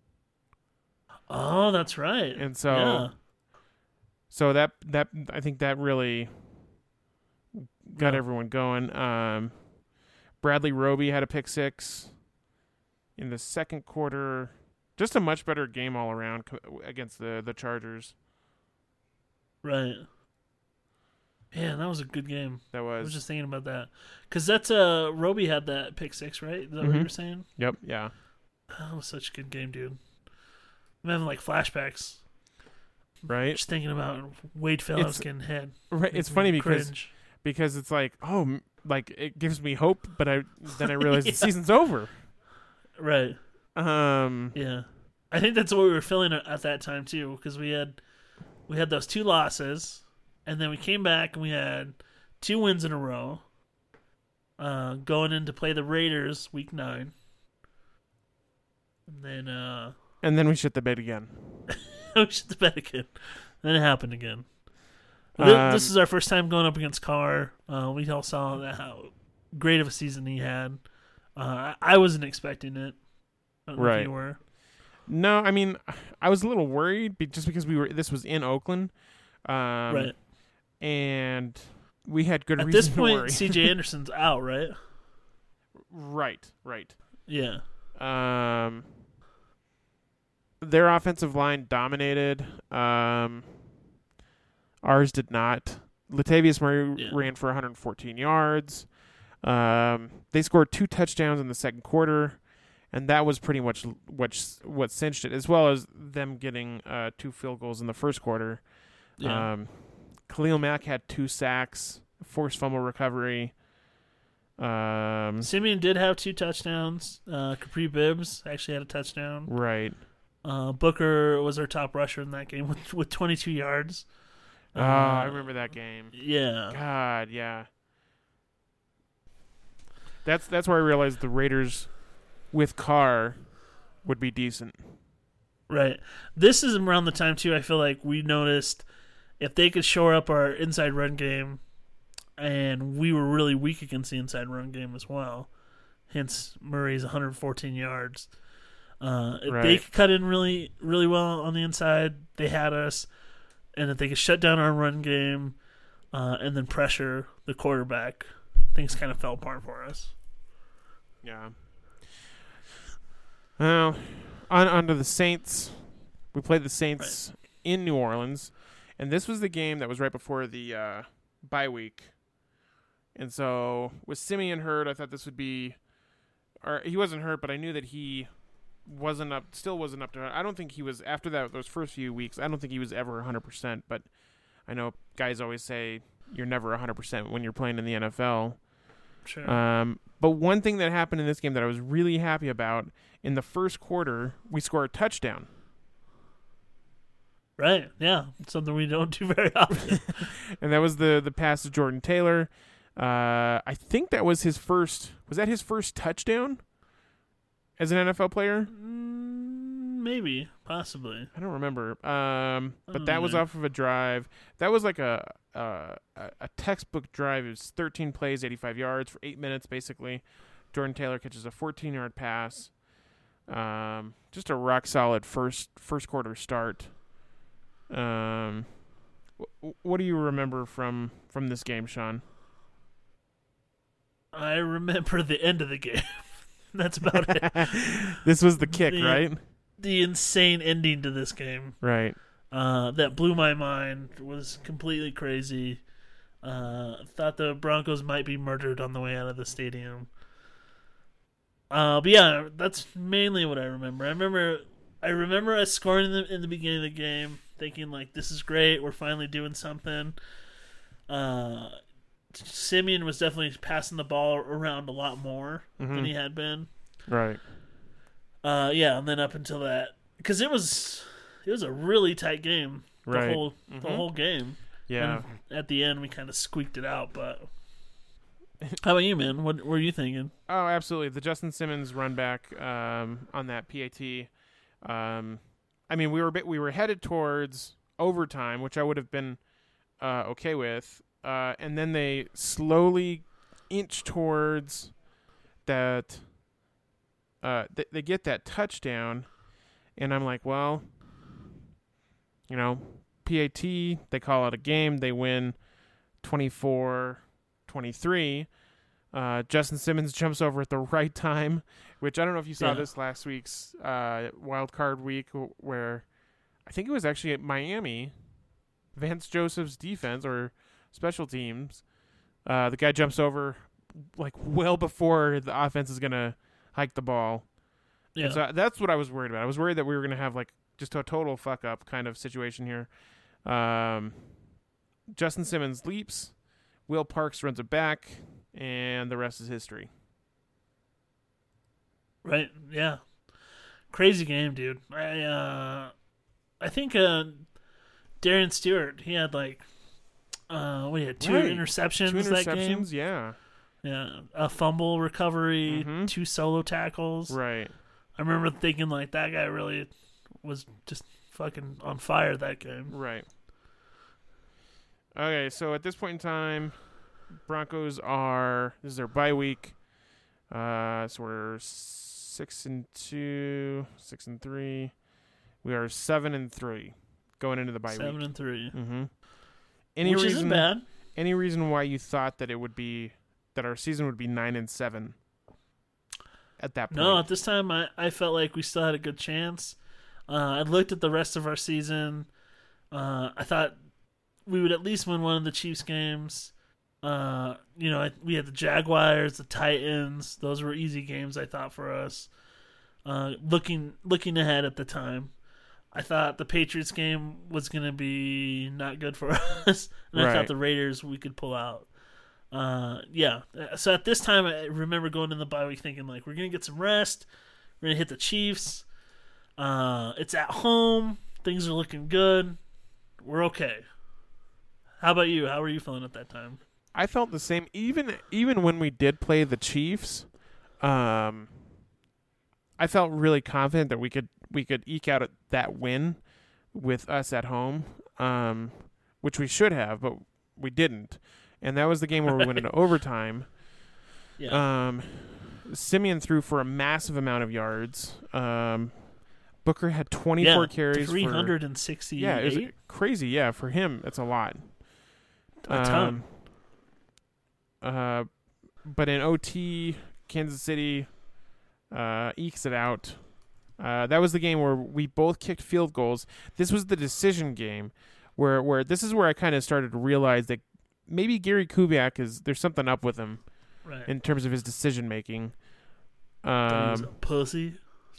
Oh, that's right. and so yeah, so that that I think that really got Yeah. everyone going. Um, Bradley Roby had a pick six in the second quarter. Just a much better game all around co- against the, the Chargers. right. Man, that was a good game. That I was. was just thinking about that because that's uh Roby had that pick six, right? Is that what Mhm. you were saying? Yep. Yeah. That was such a good game, dude. I'm having like flashbacks. Right. Just thinking about Wade Phillips It's- getting hit. Right. It's Makes me funny because cringe. because it's like oh m- like it gives me hope, but I then I realize Yeah. the season's over. Right. Um. Yeah, I think that's what we were feeling at, at that time too, because we had we had those two losses, and then we came back and we had two wins in a row. Uh, going in to play the Raiders week nine, and then uh, And then we shit the bed again. we shit the bed again. Then it happened again. Well, thi- Um, this is our first time going up against Carr. Uh, we all saw that how great of a season he had. Uh, I I wasn't expecting it. I don't know if Right. you were. No, I mean I was a little worried be- just because we were. This was in Oakland. Um, Right. And we had good At reason this to worry. point, C J Anderson's out, right? right. Right. Yeah. Um, their offensive line dominated. Um, ours did not. Latavius Murray Yeah. ran for one hundred fourteen yards. Um, they scored two touchdowns in the second quarter, and that was pretty much what what cinched it, as well as them getting uh, two field goals in the first quarter. Yeah. Um, Khalil Mack had two sacks, forced fumble recovery. Um, Simeon did have two touchdowns. Uh, Capri Bibbs actually had a touchdown. right. Uh, Booker was our top rusher in that game with, with twenty-two yards. Uh, I remember that game. Yeah. God, yeah. That's that's where I realized the Raiders with Carr would be decent. Right. This is around the time, too, I feel like we noticed if they could shore up our inside run game, and we were really weak against the inside run game as well, hence Murray's one hundred fourteen yards. Uh, if they Right. could cut in really, really well on the inside, they had us, and if they could shut down our run game uh, and then pressure the quarterback, things kind of fell apart for us. Yeah. Well, on on to the Saints. We played the Saints in New Orleans, and this was the game that was right before the uh, bye week. And so, with Simeon hurt, I thought this would be, or he wasn't hurt, but I knew that he wasn't up, still wasn't up to. I don't think he was after that those first few weeks. I don't think he was ever one hundred percent. But I know guys always say you're never one hundred percent when you're playing in the N F L. Sure. Um, but one thing that happened in this game that I was really happy about, in the first quarter, we scored a touchdown. Right, yeah. Something we don't do very often. And that was the, the pass to Jordan Taylor. Uh, I think that was his first, was that his first touchdown as an N F L player? Mm, maybe. Possibly. I don't remember. Um, but don't that was know. off of a drive. That was like a a, a textbook drive. It was thirteen plays, eighty-five yards for eight minutes, basically. Jordan Taylor catches a fourteen-yard pass. Um, just a rock solid first first quarter start. Um, wh- what do you remember from from this game, Sean? I remember the end of the game. That's about it. This was the kick, The- right? The insane ending to this game. Right. Uh, that blew my mind. Was completely crazy. Uh, thought the Broncos might be murdered on the way out of the stadium. Uh, but yeah, that's mainly what I remember. I remember, I remember us scoring in the, in the beginning of the game, thinking like, "This is great. We're finally doing something." Uh, Simeon was definitely passing the ball around a lot more Mhm. than he had been. Right. Uh, yeah, and then up until that, because it was, it was a really tight game. The Right. whole, the Mhm. whole game. Yeah. And at the end, we kind of squeaked it out. But how about you, man? What were you thinking? Oh, absolutely. The Justin Simmons run back um, on that P A T. Um, I mean, we were bit, we were headed towards overtime, which I would have been uh, okay with, uh, and then they slowly inch towards that. Uh, th- they get that touchdown, and I'm like, well, you know, P A T. They call it a game. They win twenty-four twenty-three. Uh, Justin Simmons jumps over at the right time, which I don't know if you saw Yeah. this last week's uh, wild card week, where I think it was actually at Miami, Vance Joseph's defense or special teams. Uh, the guy jumps over like well before the offense is gonna hike the ball. Yeah, And so that's what I was worried about. I was worried that we were gonna have like just a total fuck up kind of situation here. Um, Justin Simmons leaps, Will Parks runs it back, and the rest is history. right. Yeah, crazy game, dude. I uh, I think uh, Darian Stewart, he had like uh, what he had two Right. interceptions, Two that game. interceptions, yeah, Yeah, a fumble recovery, Mhm. two solo tackles. right. I remember thinking like that guy really was just fucking on fire that game. Right. Okay, so at this point in time, Broncos are this is their bye week. Uh, so we're six and two, six and three. We are seven and three going into the bye Seven week. and three, Mm-hmm. Any which reason? isn't bad. Any reason why you thought that it would be that our season would be nine and seven at that point? No, at this time I, I felt like we still had a good chance. Uh, I looked at the rest of our season. Uh, I thought we would at least win one of the Chiefs games. Uh, you know, I, we had the Jaguars, the Titans. Those were easy games, I thought, for us. Uh, looking looking ahead at the time, I thought the Patriots game was going to be not good for us. And I Right. thought the Raiders we could pull out. Uh, yeah. So at this time, I remember going in the bye week thinking, like, we're going to get some rest. We're going to hit the Chiefs. Uh, it's at home. Things are looking good. We're okay. How about you? How were you feeling at that time? I felt the same. Even even when we did play the Chiefs, um, I felt really confident that we could we could eke out a, that win with us at home, um, which we should have, but we didn't. And that was the game where we went into overtime. Yeah. Um, Simeon threw for a massive amount of yards. Um, Booker had twenty-four yeah. carries. three for, hundred sixty-eight. Yeah, it was crazy. Yeah, for him, it's a lot. A ton. Um, uh, but in O T, Kansas City uh, ekes it out. Uh, that was the game where we both kicked field goals. This was the decision game, where where this is where I kind of started to realize that maybe Gary Kubiak is there's something up with him Right. in terms of his decision making. Thought he was Um, a pussy.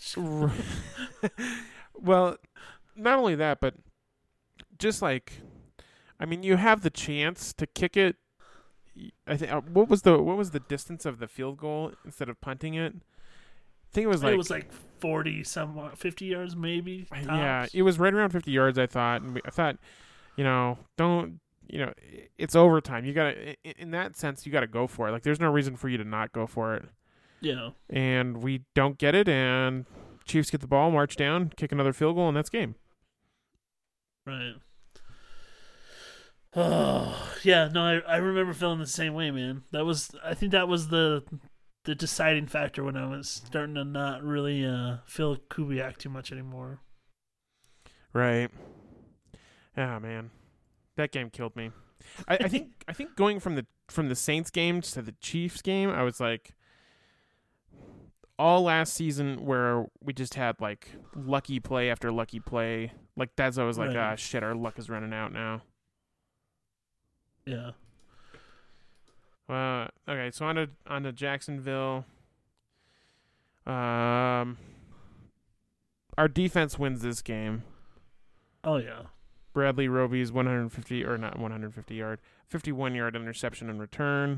well, not only that, but just like, I mean, you have the chance to kick it. I think uh, what was the what was the distance of the field goal instead of punting it? I think it was like it was like forty, somewhat, fifty yards maybe. Tops. yeah, it was right around fifty yards. I thought, and we, I thought, you know, don't you know, it's overtime. You gotta in, in that sense, you gotta go for it. Like, there's no reason for you to not go for it. Yeah. And we don't get it, and Chiefs get the ball, march down, kick another field goal, and that's game. Right. Oh, yeah, no, I, I remember feeling the same way, man. That was, I think that was the the deciding factor when I was starting to not really uh, feel Kubiak too much anymore. Right. Ah, man. That game killed me. I, I think I think going from the from the Saints game to the Chiefs game, I was like, all last season where we just had like lucky play after lucky play. Like that's I was like, Right. ah, shit, our luck is running out now. Yeah. Uh, okay, so on to on to Jacksonville. Um, our defense wins this game. Oh, yeah. Bradley Roby's one hundred fifty or not one hundred fifty yard, fifty-one yard interception and return.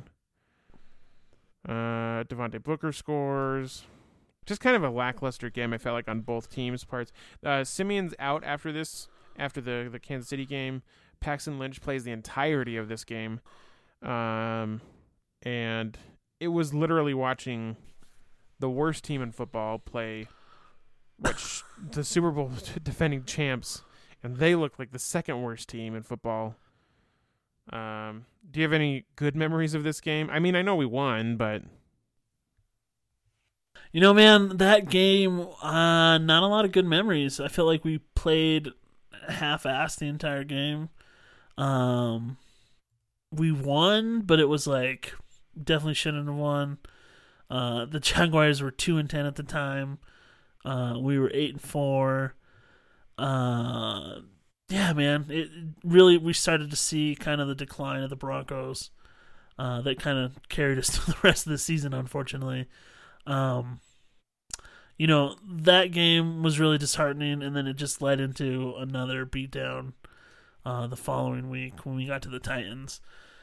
Uh, Devontae Booker scores. Just kind of a lackluster game, I felt like, on both teams' parts. Uh, Simeon's out after this, after the, the Kansas City game. Paxton Lynch plays the entirety of this game. Um, and it was literally watching the worst team in football play which the Super Bowl defending champs, and they look like the second worst team in football. Um, do you have any good memories of this game? I mean, I know we won, but you know, man, that game, uh, not a lot of good memories. I feel like we played half-assed the entire game. Um, we won, but it was like definitely shouldn't have won. Uh, the Jaguars were two and ten at the time. Uh, we were eight and four. Uh, yeah, man, it really we started to see kind of the decline of the Broncos. Uh, that kind of carried us through the rest of the season, unfortunately. Um, you know, that game was really disheartening, and then it just led into another beatdown uh, the following week when we got to the Titans.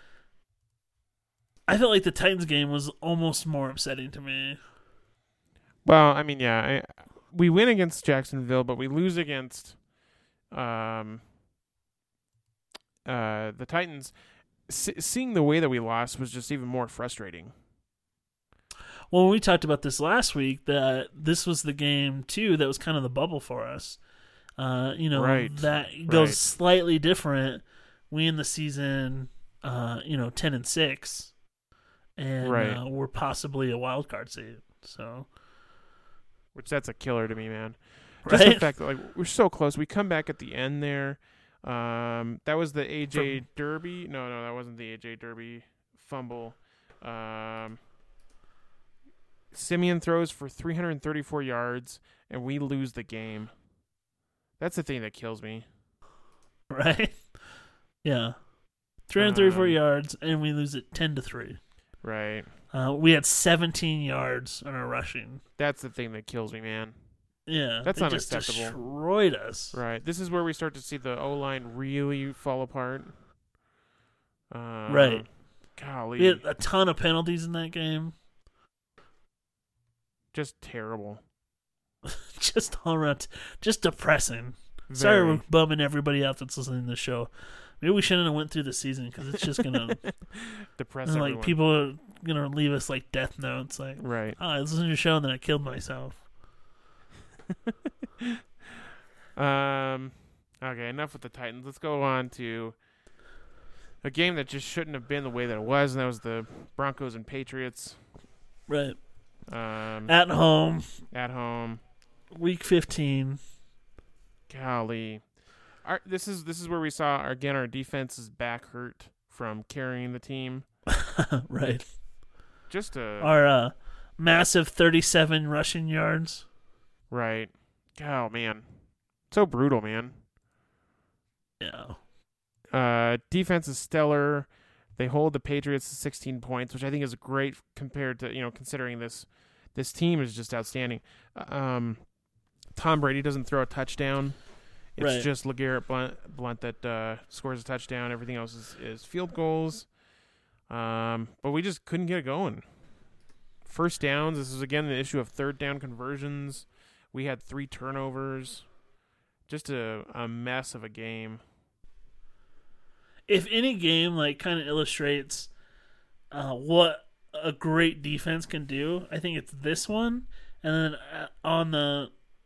I felt like the Titans game was almost more upsetting to me. Well, I mean, yeah, I, we win against Jacksonville, but we lose against um, uh, the Titans. S- seeing the way that we lost was just even more frustrating. Well, we talked about this last week, that this was the game, too, that was kind of the bubble for us. Uh, you know, right. that goes right. slightly different. We end the season, uh, you know, ten and six, and right. uh, we're possibly a wild card seed. So, which that's a killer to me, man. right? Just the fact that like we're so close. We come back at the end there. Um, that was the A J From, Derby. No, no, that wasn't the A J Derby fumble. Um, Simeon throws for three hundred thirty-four yards, and we lose the game. That's the thing that kills me. Right? Yeah. three hundred thirty-four um, yards, and we lose it ten to three. Right. Uh, we had seventeen yards on our rushing. That's the thing that kills me, man. Yeah. That's they unacceptable. just destroyed us. Right. This is where we start to see the O-line really fall apart. Um, right. Golly. We had a ton of penalties in that game. Just terrible. Just all around, just depressing. Very. Sorry, we're bumming everybody out that's listening to the show. Maybe we shouldn't have went through the season because it's just gonna depress and, everyone. like people are gonna leave us like death notes. Like, right. oh, I listened to your show and then I killed myself. um. Okay, enough with the Titans. Let's go on to a game that just shouldn't have been the way that it was, and that was the Broncos and Patriots. Right. Um. At home. At home. Week fifteen. Golly. Our, this is this is where we saw again our defense's back hurt from carrying the team. Right. Just a Our uh, massive thirty-seven rushing yards. right. Oh man, so brutal, man. Yeah. Uh, defense is stellar. They hold the Patriots to sixteen points, which I think is great compared to, you know, considering this this team is just outstanding. Um, Tom Brady doesn't throw a touchdown. It's right. just LeGarrette Blunt, Blunt that uh, scores a touchdown. Everything else is, is field goals. Um, but we just couldn't get it going. First downs. This is again the issue of third down conversions. We had three turnovers. Just a, a mess of a game. If any game like kind of illustrates uh, what a great defense can do, I think it's this one. And then uh, on the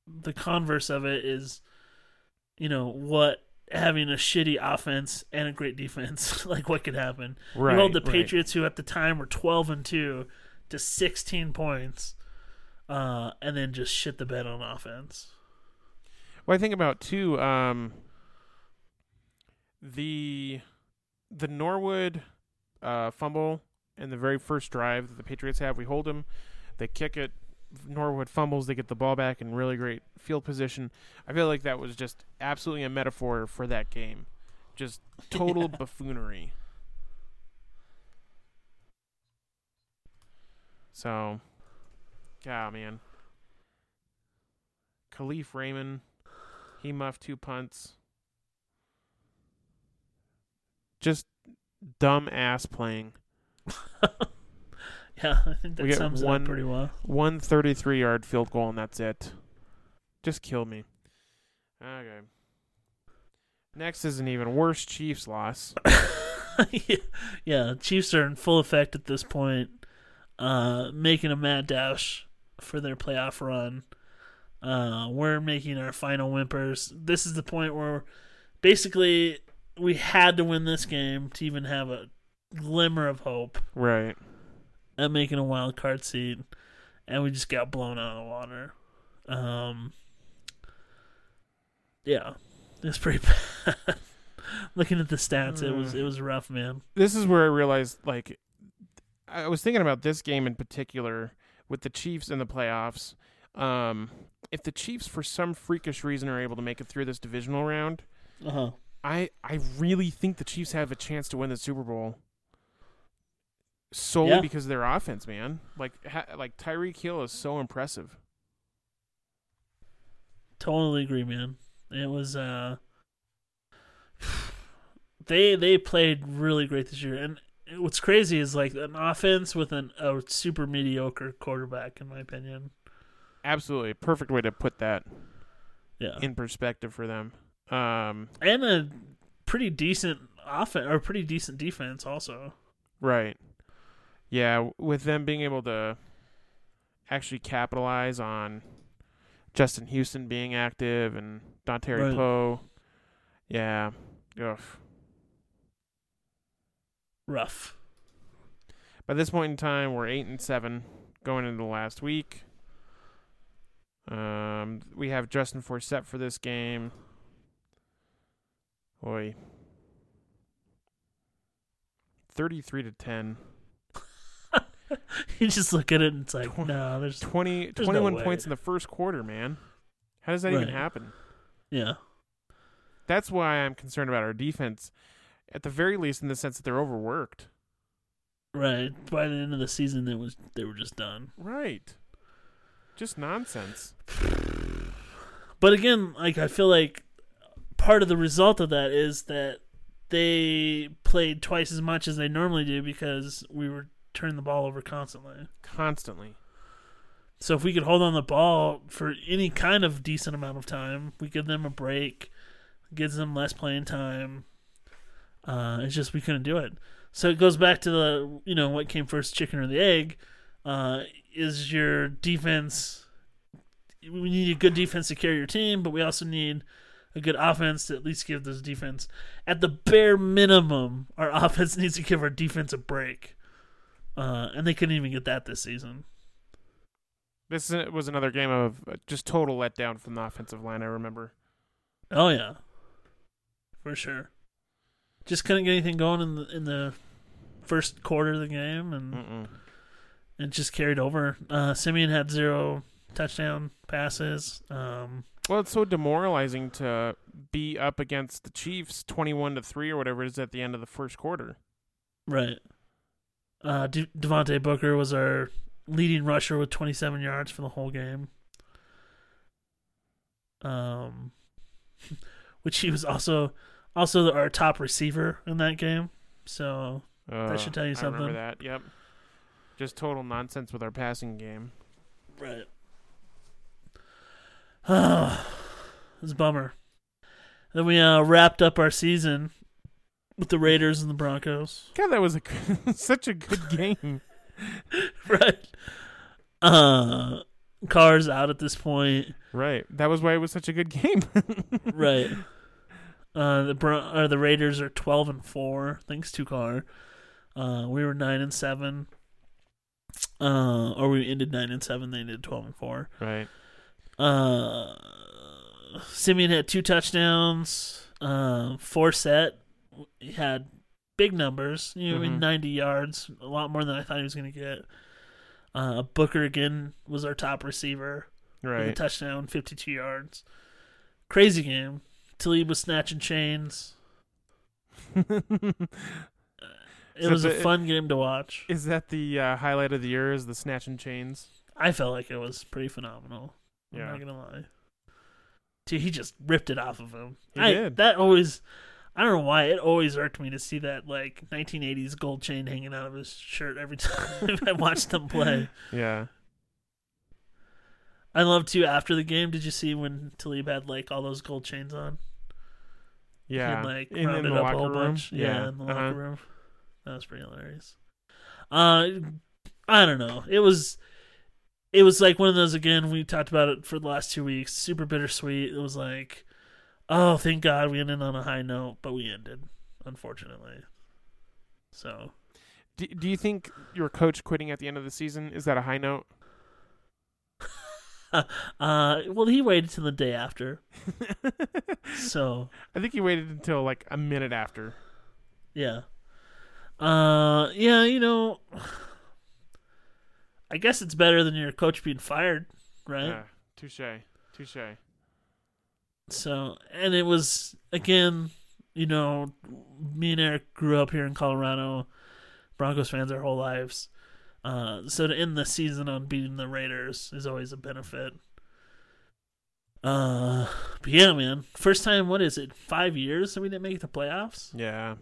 the converse of it is, you know, what having a shitty offense and a great defense, like what could happen. Right, you hold the right. Patriots, who at the time were twelve and two, to sixteen points, uh, and then just shit the bed on offense. Well, I think about too um, the the Norwood uh, fumble in the very first drive that the Patriots have. We hold them, they kick it. Norwood fumbles, they get the ball back in really great field position. I feel like that was just absolutely a metaphor for that game. Just total yeah. buffoonery. So, yeah, man. Khalif Raymond, he muffed two punts. Just dumb ass playing. Yeah, I think that sums one, it up pretty well. One thirty-three yard field goal, and that's it. Just killed me. Okay. Next is an even worse Chiefs loss. yeah, yeah, Chiefs are in full effect at this point, uh, making a mad dash for their playoff run. Uh, we're making our final whimpers. This is the point where basically we had to win this game to even have a glimmer of hope. Right. At making a wild card seed, and we just got blown out of the water. Um, yeah, it was pretty bad. Looking at the stats, it was it was rough, man. This is where I realized, like, I was thinking about this game in particular with the Chiefs in the playoffs. Um, if the Chiefs, for some freakish reason, are able to make it through this divisional round, uh-huh. I I really think the Chiefs have a chance to win the Super Bowl. Solely yeah. because of their offense, man. Like, ha, like Tyreek Hill is so impressive. Totally agree, man. It was uh, they they played really great this year, and what's crazy is like an offense with an, a super mediocre quarterback, in my opinion. Absolutely, perfect way to put that. Yeah, in perspective for them, um, and a pretty decent offense or pretty decent defense also. Right. Yeah, with them being able to actually capitalize on Justin Houston being active and Dontari right. Poe. Yeah. Ugh. Rough. By this point in time, we're eight and seven going into the last week. Um, we have Justin Forsett for this game. Boy. thirty-three to ten. You just look at it and it's like, Tw- no, there's twenty, there's twenty-one no points in the first quarter, man. How does that right. even happen? Yeah. That's why I'm concerned about our defense, at the very least in the sense that they're overworked. Right. By the end of the season, it was they were just done. Right. Just nonsense. But again, like I feel like part of the result of that is that they played twice as much as they normally do because we were turning the ball over constantly. Constantly. So if we could hold on the ball for any kind of decent amount of time, we give them a break, gives them less playing time. Uh, it's just we couldn't do it. So it goes back to the, you know, what came first, chicken or the egg? Uh, is your defense? We need a good defense to carry your team, but we also need a good offense to at least give this defense, at the bare minimum, our offense needs to give our defense a break. Uh, and they couldn't even get that this season. This was another game of just total letdown from the offensive line, I remember. Oh, yeah. For sure. Just couldn't get anything going in the, in the first quarter of the game, and Mm-mm. it just carried over. Uh, Simeon had zero touchdown passes. Um, well, it's so demoralizing to be up against the Chiefs twenty-one to three or whatever it is at the end of the first quarter. Right. Uh, De- Devontae Booker was our leading rusher with twenty-seven yards for the whole game. Um, which he was also also our top receiver in that game. So uh, that should tell you something. I remember that. Yep. Just total nonsense with our passing game. Right. Oh, it was a bummer. Then we uh, wrapped up our season with the Raiders and the Broncos. God, that was a such a good game. Right. Uh, Carr's out at this point. Right. That was why it was such a good game. Right. Uh, the Bron- or the Raiders are twelve and four, thanks to Carr. Uh, we were nine and seven. Uh, or we ended nine and seven. They ended twelve and four. Right. Uh, Simeon had two touchdowns. Uh, Forsett had big numbers. You know, I mean, Mhm. ninety yards, a lot more than I thought he was going to get. Uh, Booker again was our top receiver with a Right. touchdown, fifty-two yards. Crazy game. Talib was snatching chains. It So was a the- fun game to watch. Is that the uh, highlight of the year? Is the snatch and chains? I felt like it was pretty phenomenal. I'm Yeah. not gonna lie. Dude, he just ripped it off of him. He I, did. That always, I don't know why, it always irked me to see that like nineteen eighties gold chain hanging out of his shirt every time I watched him play. Yeah. I love too. After the game, did you see when Talib had like all those gold chains on? Yeah. He'd, like in, in rounded the up locker a whole room. bunch. Yeah, in the Uh-huh. locker room. That was pretty hilarious. Uh, I don't know. It was, it was like one of those again. We talked about it for the last two weeks. Super bittersweet. It was like, oh, thank God we ended on a high note, but we ended, unfortunately. So, Do, do you think your coach quitting at the end of the season, is that a high note? uh, well, he waited till the day after. So, I think he waited until like a minute after. yeah. Uh, yeah, you know, I guess it's better than your coach being fired, right? Yeah. Touche. Touche. So, and it was, again, you know, me and Eric grew up here in Colorado, Broncos fans our whole lives. Uh, so to end the season on beating the Raiders is always a benefit. Uh, but yeah, man, first time, what is it, five years that we didn't make it to playoffs? Yeah.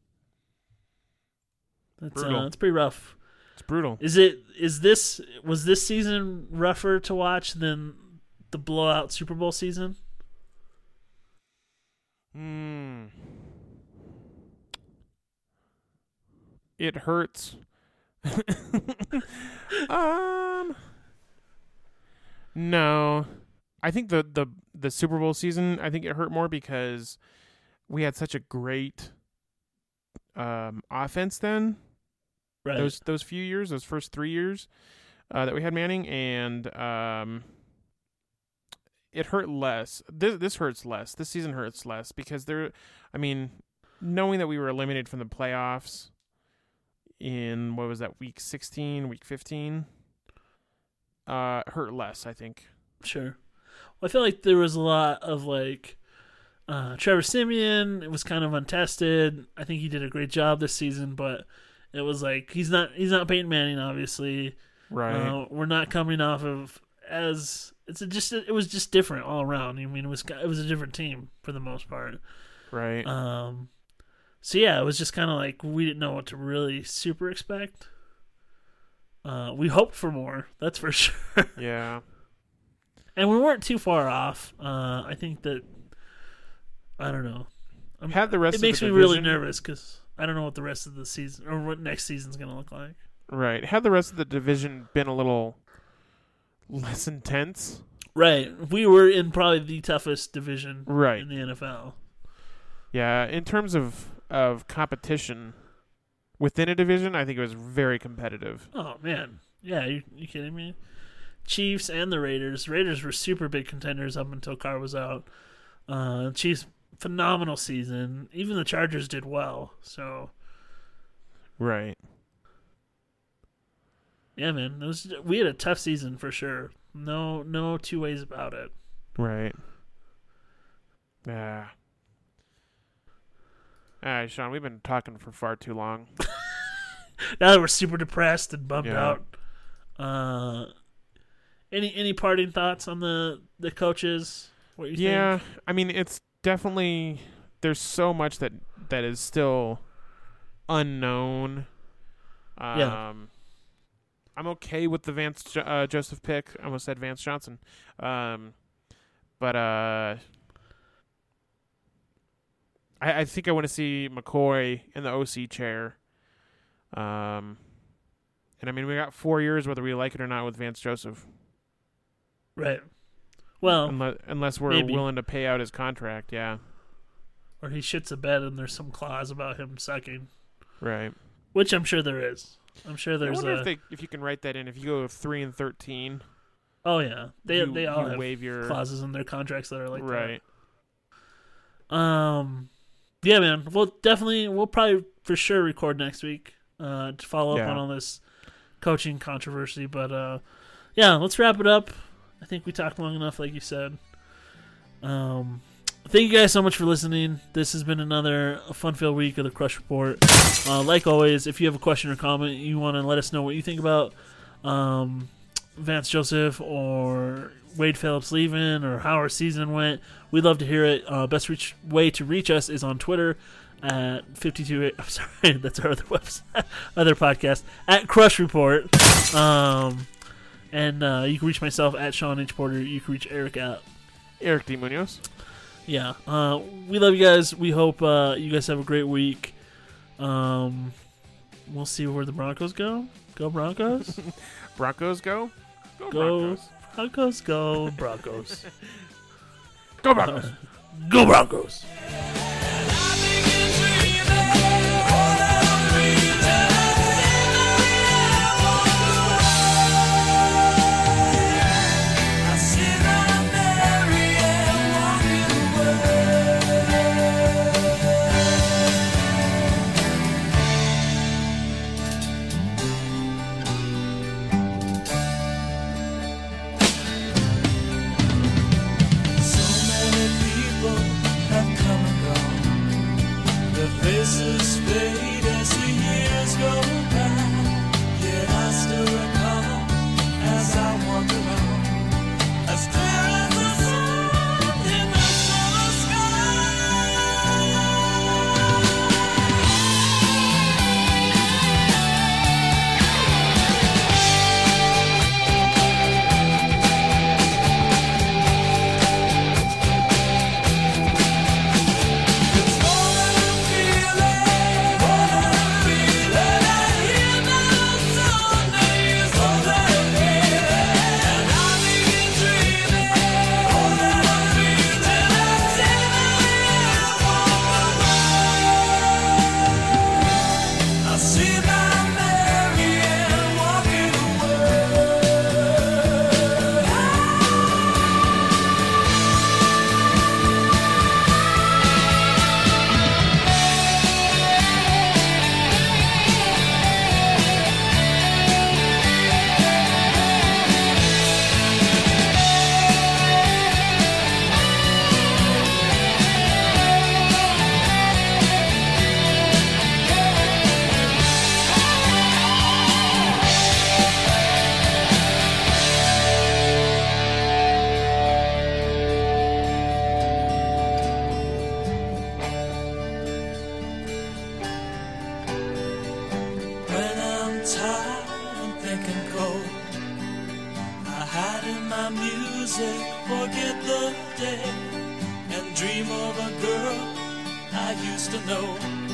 That's, Brutal. uh, it's pretty rough. It's brutal. Is it, is this, was this season rougher to watch than the blowout Super Bowl season? Hmm. It hurts. um. No, I think the, the the Super Bowl season, I think it hurt more because we had such a great um offense then. Right. Those those few years, those first three years uh, that we had Manning, and um, it hurt less. This this hurts less. This season hurts less because there. I mean, knowing that we were eliminated from the playoffs in what was that, week sixteen, week fifteen, uh, hurt less. I think. Sure. Well, I feel like there was a lot of like uh, Trevor Siemian. It was kind of untested. I think he did a great job this season, but it was like he's not he's not Peyton Manning, obviously. Right. Uh, we're not coming off of as it's a just it was just different all around. I mean, it was it was a different team for the most part. right. Um. So yeah, it was just kind of like we didn't know what to really super expect. Uh, we hoped for more, that's for sure. yeah. And we weren't too far off. Uh, I think that I don't know. I'm, Had the rest it of makes the me really division- nervous because I don't know what the rest of the season or what next season's gonna look like. Right. Had the rest of the division been a little less intense. Right, we were in probably the toughest division Right. in the N F L. Yeah, in terms of, of competition within a division, I think it was very competitive. Oh man, yeah, you you kidding me? Chiefs and the Raiders. Raiders were super big contenders up until Carr was out. Uh, Chiefs phenomenal season. Even the Chargers did well. So Right. yeah, man, it was we had a tough season for sure. No, no two ways about it. Right. Yeah. All right, Sean, we've been talking for far too long. Now that we're super depressed and bummed Yeah. out. Uh, any any parting thoughts on the the coaches? What you Yeah, think? I mean, it's definitely, there's so much that that is still unknown. Um, Yeah. I'm okay with the Vance Jo- uh, Joseph pick. I almost said Vance Johnson. Um, but uh, I, I think I want to see McCoy in the O C chair. Um, and I mean, we got four years, whether we like it or not, with Vance Joseph. Right. Well, unless, unless we're maybe. willing to pay out his contract, yeah. Or he shits a bed and there's some clause about him sucking. Right. Which I'm sure there is. I'm sure I there's wonder a... if, they, if you can write that in. If you go three and thirteen... Oh, yeah. They you, they all you have waive your... clauses in their contracts that are like right. that. Um, yeah, man. We'll definitely... We'll probably for sure record next week uh, to follow up Yeah. on all this coaching controversy. But, uh, yeah, let's wrap it up. I think we talked long enough, like you said. Um... Thank you guys so much for listening. This has been another fun-filled week of the Crush Report. Uh, like always, if you have a question or comment, you want to let us know what you think about um, Vance Joseph or Wade Phillips leaving or how our season went, we'd love to hear it. Uh, best reach, way to reach us is on Twitter at fifty-two. I'm sorry, that's our other website, other podcast at Crush Report. Um, and uh, you can reach myself at Sean H Porter. You can reach Eric at Eric D. Munoz. Yeah, uh, we love you guys. We hope uh, you guys have a great week. Um, we'll see where the Broncos go. Go Broncos. Broncos go? Go, Go Broncos. Broncos. Go Broncos. Go Broncos. Go Broncos. Faces fade as the years go by, yet I still recall as I wander on, as clear as the sun in the summer forget the day and dream of a girl I used to know.